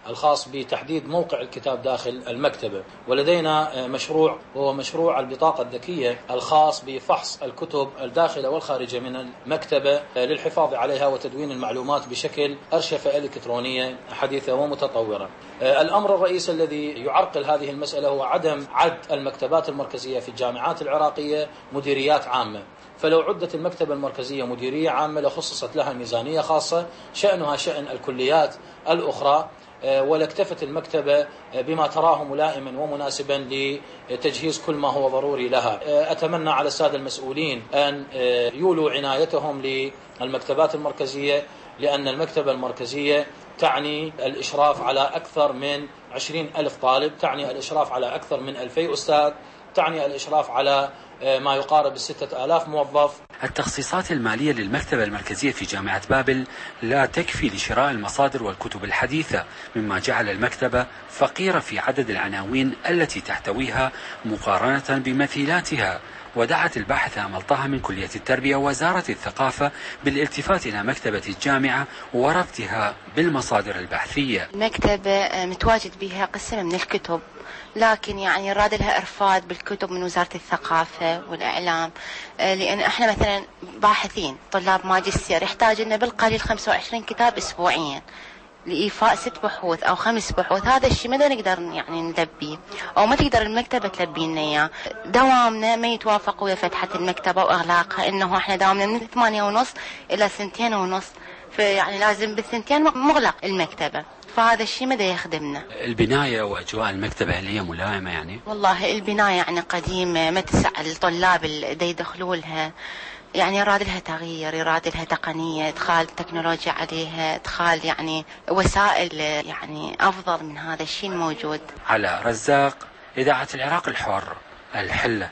S2: الخاص بتحديد موقع الكتاب داخل المكتبة. ولدينا مشروع وهو مشروع البطاقة الذكية الخاص بفحص الكتب الداخلة والخارجة من المكتبة للحفاظ عليها وتدوين المعلومات بشكل أرشفة إلكترونية حديثة ومتطورة. الأمر الرئيسي الذي يعرقل هذه المسألة هو عدم عد المكتبات المركزية في الجامعات العراقية مديريات عامة. فلو عدت المكتبة المركزية مديرية عامة لخصصت لها ميزانية خاصة شأنها شأن الكليات الأخرى، ولاكتفت المكتبة بما تراه ملائما ومناسبا لتجهيز كل ما هو ضروري لها. أتمنى على السادة المسؤولين أن يولوا عنايتهم للمكتبات المركزية، لأن المكتبة المركزية تعني الإشراف على أكثر من عشرين ألف طالب، تعني الإشراف على أكثر من ألفي أستاذ، تعني الإشراف على ما يقارب الستة آلاف موظف.
S25: التخصيصات المالية للمكتبة المركزية في جامعة بابل لا تكفي لشراء المصادر والكتب الحديثة، مما جعل المكتبة فقيرة في عدد العناوين التي تحتويها مقارنة بمثيلاتها. ودعت الباحث أمل طه من كلية التربية ووزارة الثقافة بالالتفات إلى مكتبة الجامعة وربطها بالمصادر البحثية.
S3: المكتبة متواجد بها قسم من الكتب، لكن يعني راد لها إرفاد بالكتب من وزارة الثقافة والإعلام، لأن احنا مثلا باحثين طلاب ماجستير يحتاج لنا بالقليل خمسة وعشرين كتاب أسبوعيا لإيفاء ست بحوث أو خمس بحوث. هذا الشيء ما نقدر يعني نلبيه، أو ما تقدر المكتبة تلبي لنا إياه. دوامنا ما يتوافق ويا فتحة المكتبة وإغلاقها، إنه إحنا دوامنا من ثمانية ونص إلى سنتين ونص، فيعني لازم بالثنتين مغلق المكتبة، فهذا الشيء ما دا يخدمنا.
S25: البناية وأجواء المكتبة هل هي ملائمة يعني؟
S3: والله البناية يعني قديمة ما تسع الطلاب اللي يدخلوا لها، يعني يراد لها تغيير، يراد لها تقنية، ادخال تكنولوجيا عليها، ادخال يعني وسائل يعني أفضل من هذا الشيء الموجود.
S25: على رزاق، إذاعة العراق الحر، الحلة.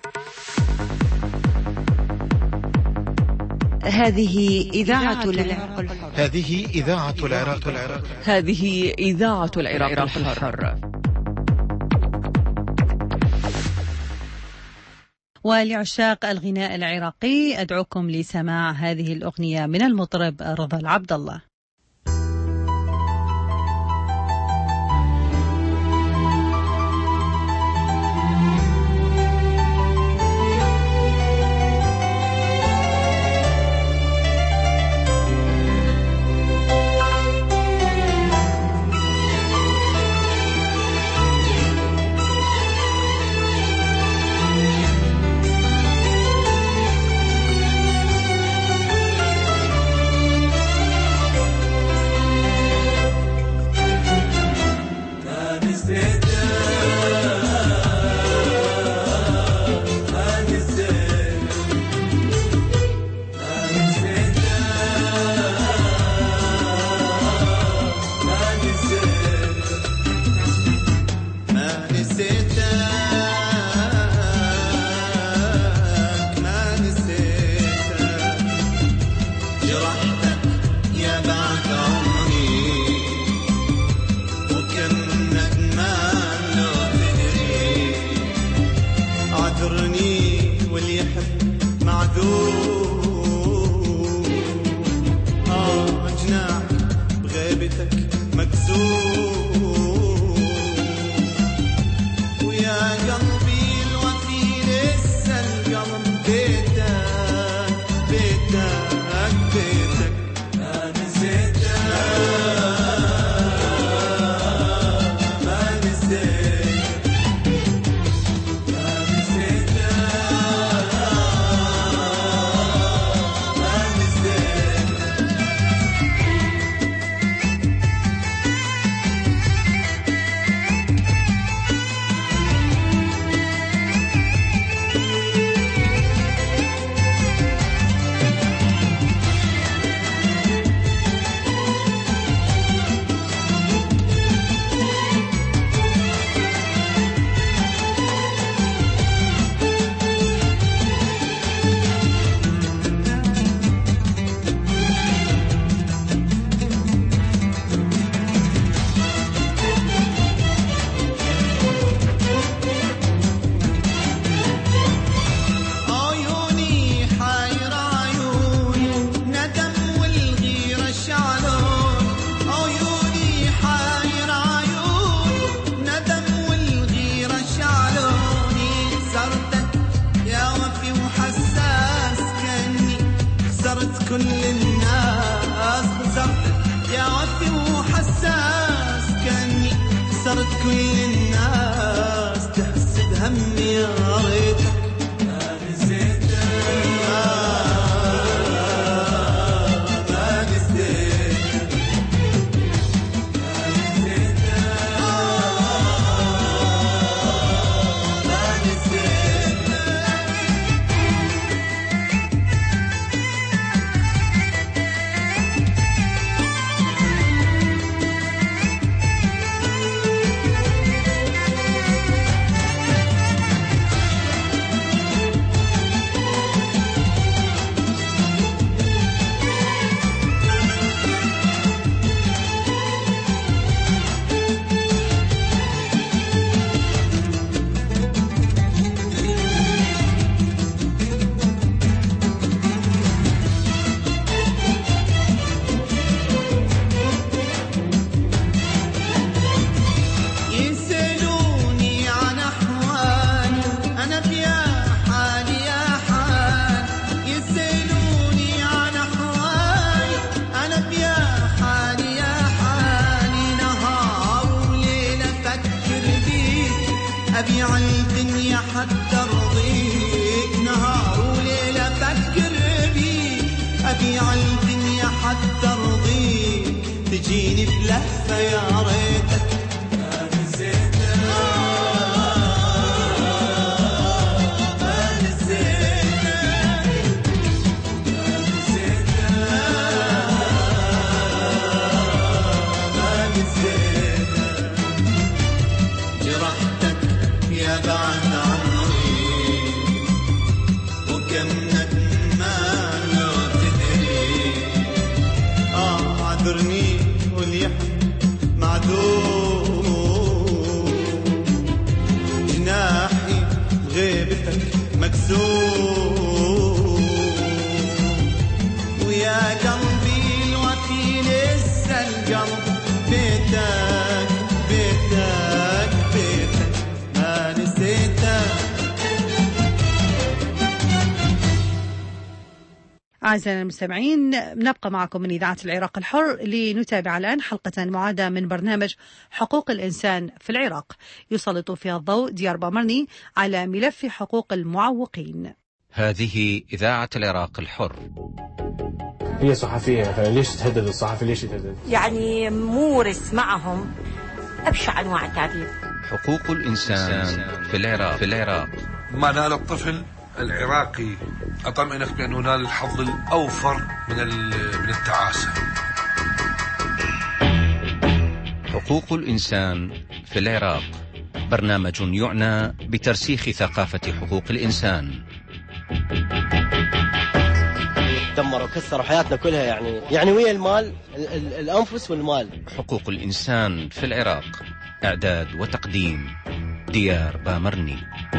S1: هذه إذاعة العراق الحر.
S17: هذه إذاعة العراق الحر.
S1: هذه إذاعة العراق الحر. ولعشاق الغناء العراقي أدعوكم لسماع هذه الأغنية من المطرب رضا العبد الله.
S18: كل الناس خسرت يا وفي وحساس كأني خسرت كل الناس تحس بهمي يا ريتك ما نسيتك ما نسيتك ما نسيتك أبيع الدنيا حتى أرضيك نهار وليلة أفكر بيك أبيع الدنيا حتى أرضيك تجيني بلهفة يا ريتك ما نسيتك ما نسيتك ما نسيتك ما نسيتك جرحتك يا بعد عمري وكم ندمان لو تدري آه عذرني واليحن معذور جناحي غيبتك مكسور ويا قلبي الوفي لسه القلب بيتك بيتك بيتك ما نسيتك.
S1: أعزائنا المستمعين، نبقى معكم من إذاعة العراق الحر لنتابع الآن حلقة معادة من برنامج حقوق الإنسان في العراق، يسلط فيها الضوء ديار بامرني على ملف حقوق المعوقين.
S4: هذه إذاعة العراق الحر.
S5: هي صحفية مثلا، ليش تهدد الصحفي؟ ليش تهدد؟
S6: يعني مورس معهم أبشع أنواع التعذيب.
S4: حقوق الإنسان في العراق في العراق
S8: ما نال الطفل العراقي أطمئنك بأنه نال الحظ الأوفر من من التعاسة.
S4: حقوق الإنسان في العراق برنامج يعنى بترسيخ ثقافة حقوق الإنسان.
S9: دمروا وكسروا حياتنا كلها، يعني يعني ويا المال ال ال الأنفس والمال.
S4: حقوق الإنسان في العراق، إعداد وتقديم ديار بامرني.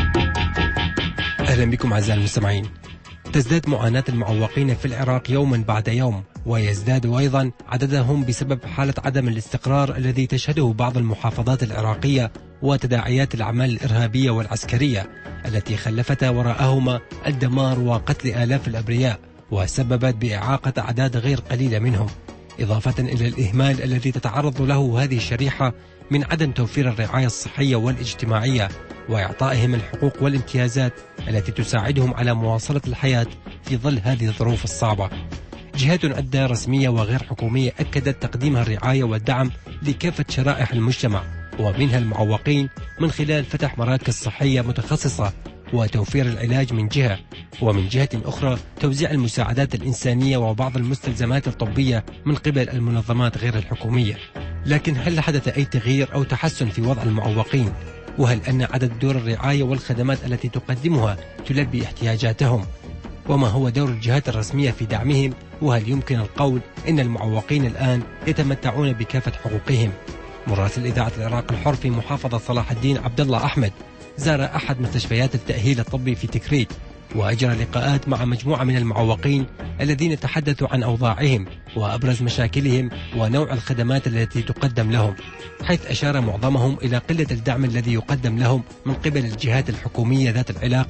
S26: أهلا بكم أعزائي المستمعين. تزداد معاناة المعوقين في العراق يوما بعد يوم، ويزداد أيضا عددهم بسبب حالة عدم الاستقرار الذي تشهده بعض المحافظات العراقية وتداعيات الأعمال الإرهابية والعسكرية التي خلفت وراءهما الدمار وقتل آلاف الأبرياء، وسببت بإعاقة أعداد غير قليلة منهم، إضافة إلى الإهمال الذي تتعرض له هذه الشريحة من عدم توفير الرعاية الصحية والاجتماعية وإعطائهم الحقوق والامتيازات التي تساعدهم على مواصلة الحياة في ظل هذه الظروف الصعبة. جهات عدة رسمية وغير حكومية أكدت تقديمها الرعاية والدعم لكافة شرائح المجتمع ومنها المعوقين، من خلال فتح مراكز صحية متخصصة وتوفير العلاج من جهة، ومن جهة أخرى توزيع المساعدات الإنسانية وبعض المستلزمات الطبية من قبل المنظمات غير الحكومية. لكن هل حدث أي تغيير أو تحسن في وضع المعوقين؟ وهل أن عدد دور الرعاية والخدمات التي تقدمها تلبي احتياجاتهم؟ وما هو دور الجهات الرسمية في دعمهم؟ وهل يمكن القول إن المعوقين الآن يتمتعون بكافة حقوقهم؟ مراسل إذاعة العراق الحر في محافظة صلاح الدين عبد الله أحمد زار أحد مستشفيات التأهيل الطبي في تكريت، وأجرى لقاءات مع مجموعة من المعوقين الذين تحدثوا عن أوضاعهم وأبرز مشاكلهم ونوع الخدمات التي تقدم لهم، حيث أشار معظمهم إلى قلة الدعم الذي يقدم لهم من قبل الجهات الحكومية ذات العلاقة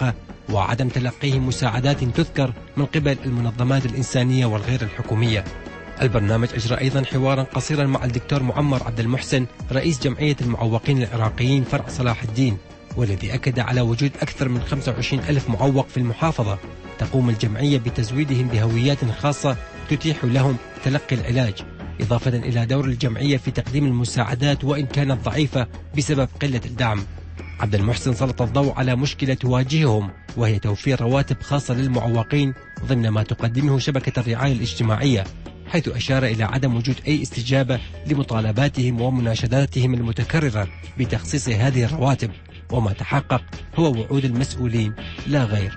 S26: وعدم تلقيهم مساعدات تذكر من قبل المنظمات الإنسانية والغير الحكومية. البرنامج أجرى أيضا حوارا قصيرا مع الدكتور معمر عبد المحسن رئيس جمعية المعوقين العراقيين فرع صلاح الدين، والذي أكد على وجود أكثر من خمسة وعشرين ألف معوق في المحافظة، تقوم الجمعية بتزويدهم بهويات خاصة تتيح لهم تلقي العلاج، إضافة إلى دور الجمعية في تقديم المساعدات وإن كانت ضعيفة بسبب قلة الدعم. عبد المحسن سلط الضوء على مشكلة تواجههم، وهي توفير رواتب خاصة للمعوقين ضمن ما تقدمه شبكة الرعاية الاجتماعية، حيث أشار إلى عدم وجود أي استجابة لمطالباتهم ومناشداتهم المتكررة بتخصيص هذه الرواتب، وما تحقق هو وعود المسؤولين لا غير.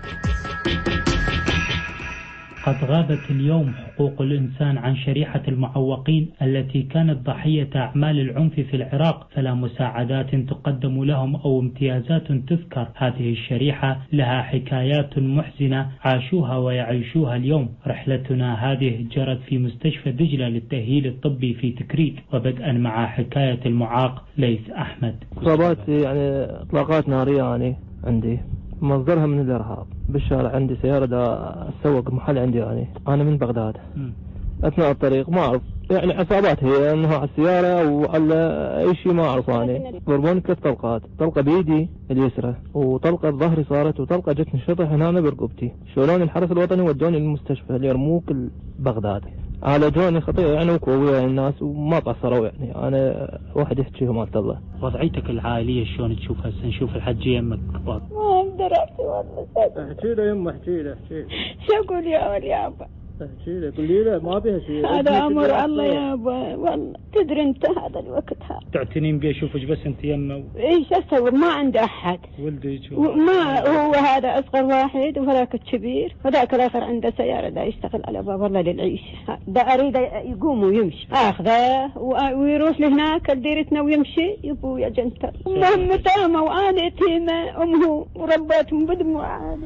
S7: قد غابت اليوم حقوق الإنسان عن شريحة المعوقين التي كانت ضحية أعمال العنف في العراق، فلا مساعدات تقدم لهم أو امتيازات تذكر. هذه الشريحة لها حكايات محزنة عاشوها ويعيشوها اليوم. رحلتنا هذه جرت في مستشفى دجلة للتأهيل الطبي في تكريت، وبدءا مع حكاية المعاق ليث أحمد.
S10: إصابات يعني إطلاقات نارية يعني عندي، مصدرها من الإرهاب. بالشارع عندي سيارة دا أسوق محل عندي يعني، أنا من بغداد. م. أثناء الطريق ما أعرف يعني عصابات، هي أنه على السيارة أو على أي شيء ما أعرف يعني. ضربوني ثلاث طلقات، طلقة بيدي اليسرى وطلقة بظهري صارت، وطلقة جتني شطح هنا برقبتي. شلوني الحرس الوطني ودوني للمستشفى اليرموك بغداد، عالجوني خطير يعني وكوية الناس وما قصروا يعني. أنا واحد يحكي مالت الله.
S7: وضعيتك العائلية شلون تشوفها هسه؟ نشوف الحج يمك كبار.
S11: ما أقدر أحكي والله.
S10: احكي له يمه، احكي له احكي له.
S11: شو أقول يا ولي يابا؟
S10: احكي له قولي له ما بيها شيء.
S11: هذا أمر الله يابا، والله تدري أنت هذا الوقت هذا.
S10: تعتنين بيه أشوفك بس أنت يمه. و...
S11: إيش أسوي؟ ما عندي أحد.
S10: ولدي شو؟
S11: ما هو هذا أصغر واحد وهذاك الكبير، وذاك الآخر عنده سيارة دا يشتغل على باب والله للعيش. دا أريد يقوم ويمشي، آخذه ويروح لهناك لديرتنا ويمشي. يبو يا جنتل أمهم متامة وأنا يتيمة، أمه وربتهم بدموع عادي.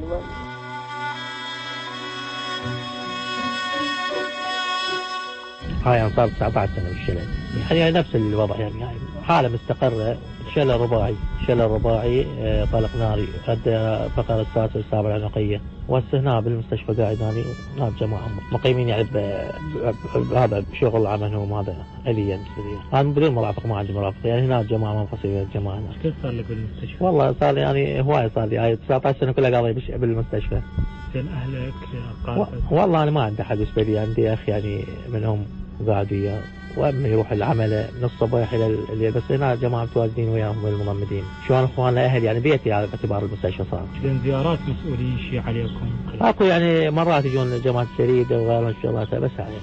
S12: هاي أنا صار تسعة عشر سنة بالشلل، يعني نفس الوضع يعني, يعني حالة مستقرة. شلل رباعي شلل رباعي طلق ناري، أدى فقر السادس والسابع العنقية، وهسه هنا بالمستشفى قاعد يعني هنا بجماعة مقيمين يعني بهذا بشغل عملهم هذا آليا مسؤولية. أنا بدون مرافق، ما عندي مرافق يعني، هنا جماعة منفصلة الجماعة هنا.
S7: كيف صار لك بالمستشفى؟
S12: والله صار لي يعني هواية، صار لي هاي تسعة عشر سنة كلها قاضي بالمستشفى.
S7: زين أهلك قاربك؟
S12: والله أنا ما عندي أحد بالنسبة لي، عندي أخ يعني منهم قاعد وياه، وأما يروح العمل من الصباح إلى الليل، بس هنا جماعة متواجدين وياهم الممدين. شو أنا إخواننا أهل يعني بيتي على اعتبار المستشفى صار.
S7: زين زيارات مسؤولين شيء عليكم؟
S12: أكو يعني مرات يجون جماعة الشريدة وغيرهم شغلات بس عليه.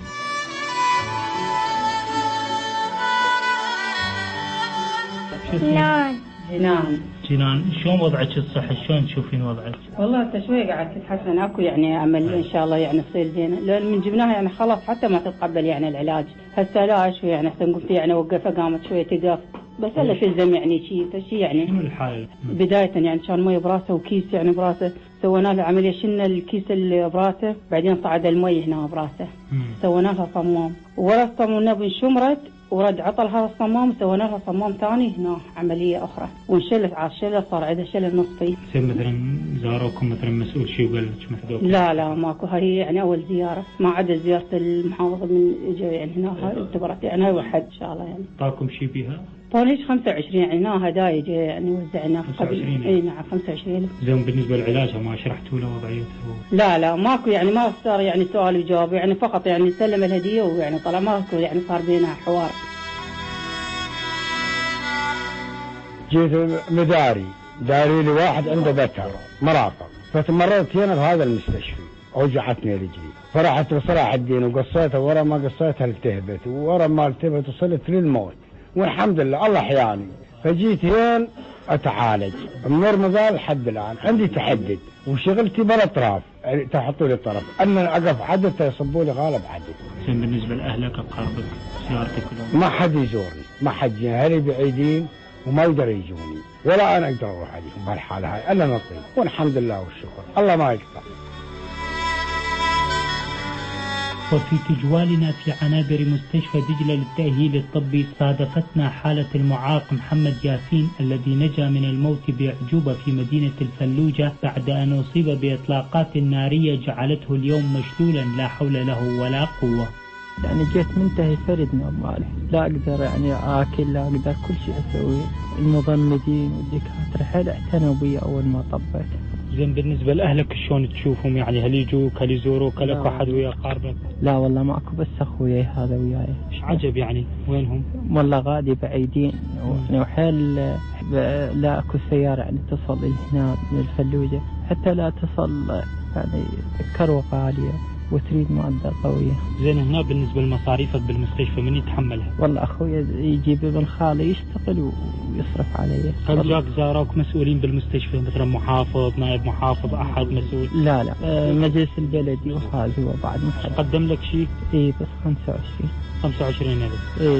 S11: جنان
S7: جنان جنان شلون وضعك الصحي؟ شلون تشوفين وضعك؟
S11: والله هسه شوي قاعد تتحسن، اكو يعني امل ان شاء الله يعني تصير زينه، لان من جبناها يعني خلاص حتى ما تتقبل يعني العلاج. هسه لا شوي يعني هسه قلت يعني وقفها قامت شويه تقف، بس هلا تلزم يعني شيء فشي يعني.
S7: شنو الحال؟
S11: بدايه يعني كان مي براسه وكيس يعني براسه، سوينا له عمليه، شلنا الكيس اللي براسه، بعدين صعد المي هنا براسه، سوينا لها صمام، ورا الصمام بنشمرت ورد عطل هذا الصمام، سوينا لها صمام ثاني هنا عمليه اخرى، وانشلت على الشلل صار عندها شلل نصفي.
S7: زين مثلا زاروكم مثلا مسؤول شيء وقال لك محذوك؟
S11: لا لا ماكو، هاي يعني اول زياره، ما عدا زياره المحافظه من اجى يعني هنا اعتبرت يعني هاي واحد ان شاء الله يعني.
S7: طاكم شيء بيها؟
S11: طاليش خمسة وعشرين يعني هنا هدايا يعني وزعناها قبل. اي نعم خمسة وعشرين.
S7: زين بالنسبه لعلاجها ما شرحتوا له وضعيتها؟
S11: لا لا ماكو يعني، ما صار يعني سؤال وجواب يعني، فقط يعني سلم الهديه ويعني طلع ماكو يعني صار بينها حوار.
S14: جيت مداري داري لي واحد عنده بتر مرافق، فتمررت هنا بهذا المستشفى اوجعتني رجلي، فرحت بصراحة الدين وقصيتها، ورا ما قصيتها التهبت، ورا ما التهبت وصلت للموت، والحمد لله الله حياني. فجيت هين اتعالج من رمضان لحد الان، عندي تحدد وشغلتي بالاطراف، تحطوا لي طرف، انا اقف عدد يصبوا لي غالب عدد.
S7: زين بالنسبه لاهلك اقاربك زيارتك كلهم؟
S14: ما حد يزورني، ما حد يجيني، اهلي بعيدين وما يقدر يجوني، ولا انا اقدر اروح عليهم بهالحاله هاي، الا نطيب والحمد لله والشكر، الله ما يقطع.
S7: وفي تجوالنا في عنابر مستشفى دجلة للتأهيل الطبي صادفتنا حالة المعاق محمد ياسين الذي نجا من الموت بأعجوبة في مدينة الفلوجة بعد أن أصيب بإطلاقات نارية جعلته اليوم مشلولا لا حول له ولا قوة.
S10: يعني جيت منتهي فرد نورمالي، لا أقدر يعني آكل، لا أقدر كل شيء أسوي. المضمدين والدكاترة حيل اعتنوا بي أول ما طبيت.
S7: زين بالنسبة لأهلك شلون تشوفهم؟ يعني هل يجوك هل يزوروك هل أكو أحد ويا قاربك؟
S10: لا والله ماكو، بس أخوياي هذا وياي.
S7: إيش عجب يعني وينهم؟
S10: والله غادي بعيدين يعني، وحيل لا أكو سيارة يعني تصل هنا من الفلوجة، حتى لا تصل يعني كروة غالية وتريد مادة قوية.
S7: زين هنا بالنسبة لمصاريفك بالمستشفى من يتحملها؟
S10: والله أخويا يجيب ابن خالي يشتغل ويصرف علي.
S7: هل جاك زاروك مسؤولين بالمستشفى مثلا محافظ نائب محافظ أحد مسؤول؟
S10: لا لا آه مجلس البلدي وهذا هو بعد محافظ.
S7: قدم لك شيء؟
S10: إيه بس خمسة وعشرين.
S7: خمسة وعشرين بس؟
S10: إيه.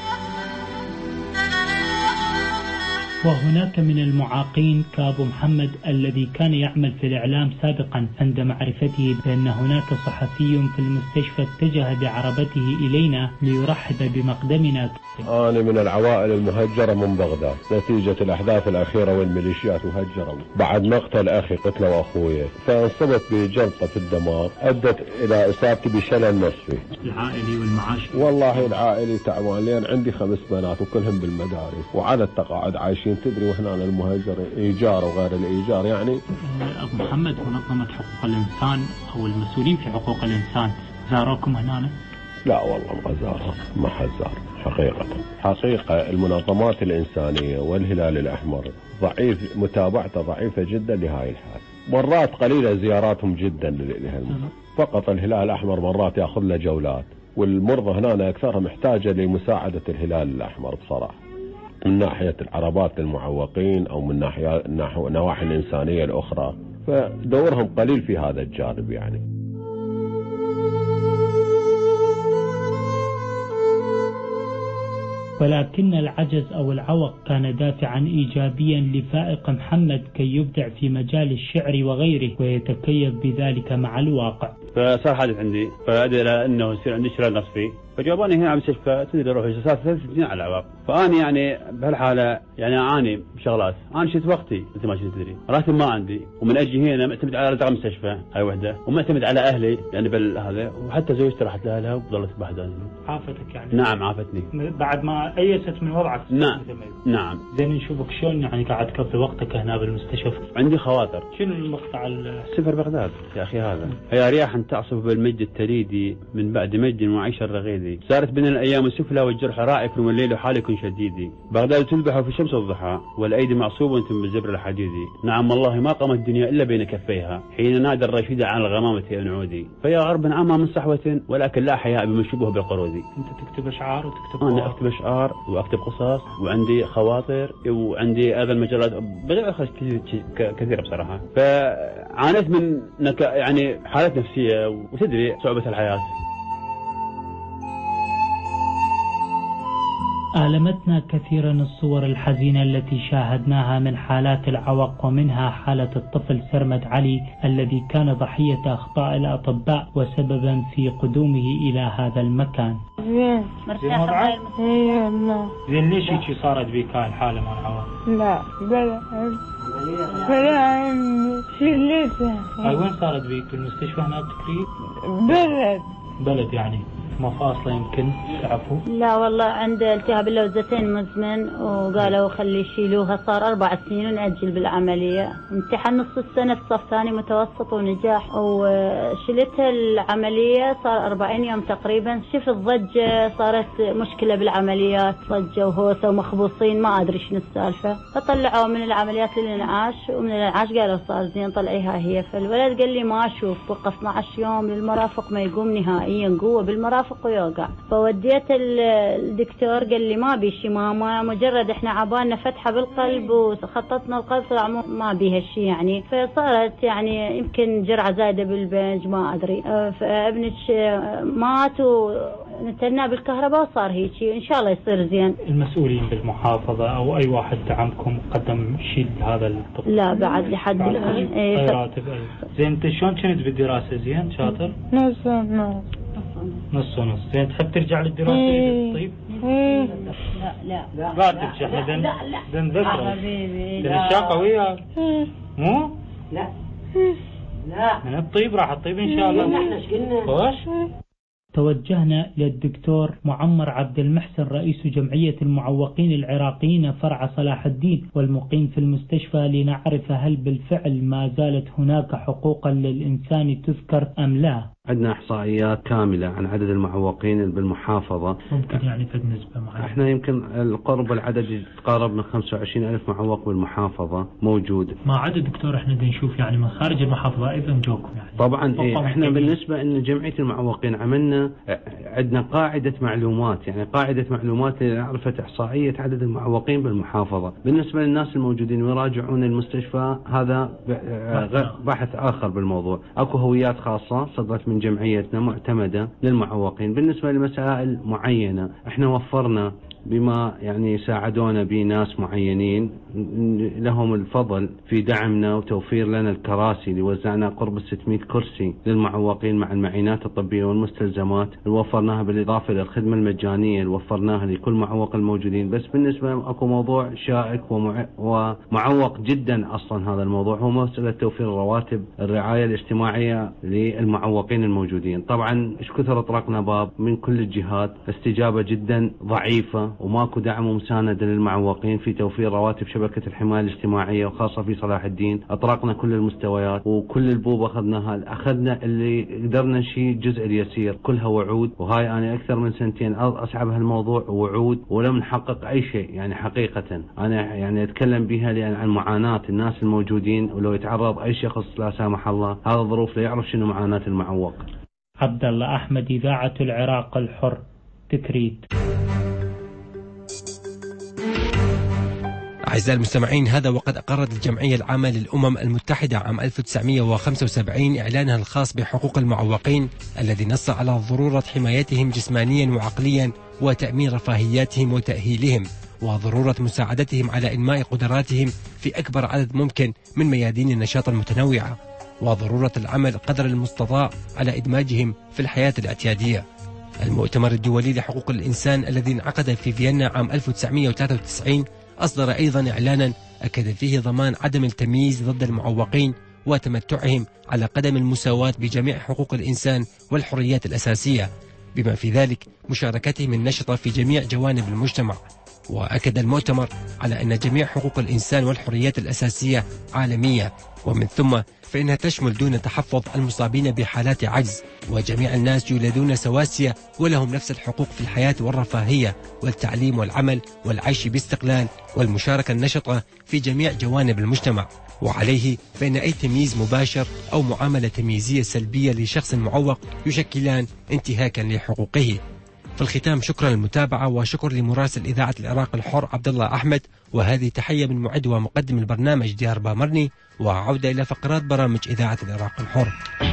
S7: وهناك من المعاقين كأبو محمد الذي كان يعمل في الإعلام سابقا، عند معرفته بأن هناك صحفي في المستشفى اتجه بعربته إلينا ليرحب بمقدمنا.
S13: أنا من العوائل المهجرة من بغداد نتيجة الأحداث الأخيرة والميليشيات وهجروا بعد مقتل أخي قتله وأخويا، فانصبت بجلطة في الدماغ أدت إلى إصابتي بشلل نصفي.
S7: العائلي والمعاش؟
S13: والله العائلي تعبان، لأن عندي خمس بنات وكلهم بالمدارس وعلى التقاعد عايشين. تدري وهنا المهاجر إيجار وغير الإيجار يعني.
S7: أبو محمد منظمة حقوق الإنسان أو المسؤولين في حقوق الإنسان زاروكم هنا؟
S13: لا والله ما زار، ما حد زار حقيقة. حقيقة المنظمات الإنسانية والهلال الأحمر ضعيف، متابعته ضعيفة جدا لهاي الحال. مرات قليلة زياراتهم جدا لهم، فقط الهلال الأحمر مرات يأخذ له جولات، والمرضى هنا أكثرها محتاجة لمساعدة الهلال الأحمر بصراحة، من ناحية العربات للمعوقين أو من ناحية النواحي الإنسانية الأخرى، فدورهم قليل في هذا الجانب يعني.
S7: ولكن العجز أو العوق كان دافعا إيجابيا لفائق محمد كي يبدع في مجال الشعر وغيره ويتكيف بذلك مع الواقع.
S15: فصار حادث عندي، فأدى إلى أنه يصير عندي شلل نصفي، فجابوني هنا على المستشفى. تدري اروح صار ثلاث سنين على العواق، فاني يعني بهالحاله يعني اعاني بشغلات. انا شفت وقتي انت ما شفت تدري، راتب ما عندي، ومن اجي هنا معتمد على رزق المستشفى هاي وحده، ومعتمد على اهلي يعني بهذا، وحتى زوجتي راحت لها وظلت بحدها.
S7: عافتك يعني؟
S15: نعم عافتني
S7: بعد ما ايست من وضعك.
S15: نعم نعم.
S7: زين نشوفك شلون يعني قاعد تقضي وقتك هنا بالمستشفى؟
S15: عندي خواطر.
S7: شنو المقطع؟
S15: سفر بغداد يا اخي هذا. هي رياح تعصف بالمجد التريدي من بعد مجد وعيش الرغيدي، صارت بين الايام السفلى والجرح رائف والليل حالك شديدي، بغداد تذبح في الشمس والضحى والايدي معصوبة بالزبر الحديدي، نعم والله ما قامت الدنيا الا بين كفيها حين نادى الرشيد عن الغمامة انعودي، فيا غرب عامة من صحوة ولكن لا حياء بمن شبه بالقرودي.
S7: انت تكتب اشعار وتكتب
S15: انا اكتب اشعار واكتب قصص وعندي خواطر وعندي ايضا مجلات كثيرة بصراحة، فعانيت من نك... يعني حالات نفسية وتدري صعوبة الحياة.
S7: آلمتنا كثيرا الصور الحزينة التي شاهدناها من حالات العوق، ومنها حالة الطفل سرمد علي الذي كان ضحية أخطاء الأطباء وسببا في قدومه إلى هذا المكان.
S11: زين
S7: مرتاحة؟
S11: اي والله.
S7: زين ليش هيك صارت بك هاي الحالة مع العوق؟
S11: لا بلا بلا عمي شلتها.
S7: هاي وين صارت بك؟ بالمستشفى هناك تقريب؟
S11: بلد
S7: بلد يعني مفاصلة يمكن تعرفوا؟
S16: لا والله عنده التهاب اللوزتين مزمن وقالوا خلي يشيلوها، صار أربع سنين ونأجل بالعملية، امتحن نص السنة في صف ثاني متوسط ونجاح، وشلتها العملية صار أربعين يوم تقريبا. شفت ضجة، صارت مشكلة بالعمليات، ضجة وهوسة ومخبوصين ما أدري شنو السالفة، فطلعوا من العمليات للإنعاش، ومن الإنعاش قالوا صار زين طلعيها هي. فالولد قال لي ما أشوف، بقى اثنا عشر يوم للمرافق ما يقوم نهائيا، قوة بالمرافق ويوقع. فوديت الدكتور قال لي ما بي شي ماما، مجرد احنا عبالنا فتحة بالقلب وخططنا القلب طلع ما بيها شي يعني، فصارت يعني يمكن جرعة زايدة بالبنج ما ادري. فابنك مات ونتلنا بالكهرباء وصار هيك، ان شاء الله يصير زين.
S7: المسؤولين بالمحافظة او اي واحد دعمكم قدم شيء لهذا الطفل؟
S16: لا بعد لحد الان.
S7: اي راتب. زين انت شلون كنت بالدراسة؟ زين شاطر؟
S11: نعم
S7: نص ونص. يعني تحب ترجع للدراسة بالطيب؟
S16: لا لا
S7: لا ترجع احنا دن دن ذكرى دن الشاقة قوية مو؟
S6: لا لا
S7: من الطيب راح الطيب إن شاء الله.
S6: احنا ايش قلنا؟
S7: خوش. توجهنا للدكتور معمر عبد المحسن رئيس جمعية المعوقين العراقيين فرع صلاح الدين والمقيم في المستشفى لنعرف هل بالفعل ما زالت هناك حقوقا للإنسان تذكر أم لا.
S19: عندنا إحصائيات كاملة عن عدد المعوقين بالمحافظة.
S7: ممكن يعني في النسبة معنا.
S19: احنا يمكن القرب العدد يتقارب من خمسة وعشرين ألف معوق بالمحافظة موجود.
S7: ما عدد دكتور احنا نشوف يعني من خارج المحافظة أيضا جوكم يعني.
S19: طبعا إيه احنا بالنسبة إن جمعية المعوقين عملنا عندنا قاعدة معلومات، يعني قاعدة معلومات لنعرف إحصائية عدد المعوقين بالمحافظة. بالنسبة للناس الموجودين ويراجعون المستشفى هذا بحث آخر بالموضوع. أكو هويات خاصة صدرت من جمعيتنا معتمدة للمعوقين. بالنسبة لمسائل معينة احنا وفرنا بما يعني ساعدونا بناس معينين لهم الفضل في دعمنا وتوفير لنا الكراسي اللي وزعنا قرب ستمائة كرسي للمعوقين مع المعينات الطبية والمستلزمات اللي وفرناها بالإضافة للخدمة المجانية اللي وفرناها لكل معوق الموجودين. بس بالنسبة أكو موضوع شائك ومع... ومعوق جدا أصلا هذا الموضوع هو مسألة توفير رواتب الرعاية الاجتماعية للمعوقين الموجودين. طبعا ايش كثر طرقنا باب من كل الجهات، استجابة جدا ضعيفة وماكو دعم ومساندة للمعوقين في توفير رواتب شبكة الحماية الاجتماعية وخاصة في صلاح الدين. أطرقنا كل المستويات وكل البوب أخذناها، أخذنا اللي قدرنا شيء جزء اليسير، كلها وعود. وهاي أنا أكثر من سنتين أصعب هالموضوع وعود ولم نحقق أي شيء يعني حقيقة. أنا يعني أتكلم بها لأن عن معاناة الناس الموجودين، ولو يتعرض أي شخص لا سامح الله هذا الظروف لا يعرف شنو معاناة المعوق.
S7: عبد الله أحمد، إذاعة العراق الحر، تكريت.
S26: أعزائي المستمعين، هذا وقد أقرت الجمعية العامة للأمم المتحدة عام ألف وتسعمائة وخمسة وسبعين إعلانها الخاص بحقوق المعوقين الذي نص على ضرورة حمايتهم جسمانيا وعقليا وتأمين رفاهياتهم وتأهيلهم وضرورة مساعدتهم على إنماء قدراتهم في أكبر عدد ممكن من ميادين النشاط المتنوعة وضرورة العمل قدر المستطاع على إدماجهم في الحياة الاعتيادية. المؤتمر الدولي لحقوق الإنسان الذي انعقد في فيينا عام ألف وتسعمائة وثلاثة وتسعين أصدر أيضا إعلانا أكد فيه ضمان عدم التمييز ضد المعوقين وتمتعهم على قدم المساواة بجميع حقوق الإنسان والحريات الأساسية، بما في ذلك مشاركتهم النشطة في جميع جوانب المجتمع. وأكد المؤتمر على أن جميع حقوق الإنسان والحريات الأساسية عالمية، ومن ثم فإنها تشمل دون تحفظ المصابين بحالات عجز، وجميع الناس يولدون سواسية ولهم نفس الحقوق في الحياة والرفاهية والتعليم والعمل والعيش باستقلال والمشاركة النشطة في جميع جوانب المجتمع. وعليه فإن أي تمييز مباشر أو معاملة تمييزية سلبية لشخص معوق يشكلان انتهاكا لحقوقه. في الختام شكرا للمتابعة وشكر لمراسل إذاعة العراق الحر عبد الله أحمد، وهذه تحية من معد ومقدم البرنامج ديار بامرني، وعودة إلى فقرات برامج إذاعة العراق الحر.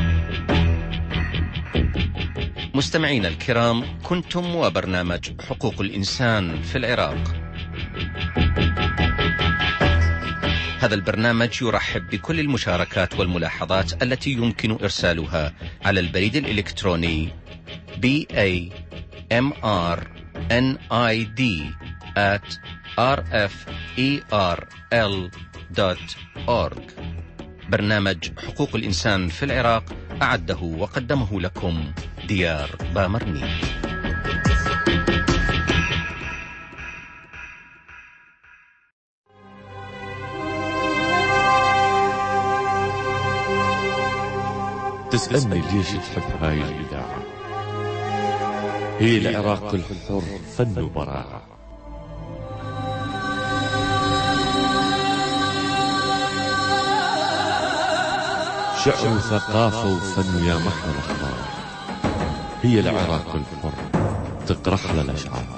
S4: مستمعينا الكرام، كنتم وبرنامج حقوق الإنسان في العراق. هذا البرنامج يرحب بكل المشاركات والملاحظات التي يمكن إرسالها على البريد الإلكتروني بي إيه إم آر إن آي دي آت آر إف إي آر إل دوت أورغ. برنامج حقوق الإنسان في العراق أعده وقدمه لكم ديار بامرني.
S20: تسألني ليش تحب هاي الإذاعة؟ هي العراق الحر فن وبراعة. شعر وثقافة وفن ويا محمل أخبار. هي العراق الحر تقرح للأشعار.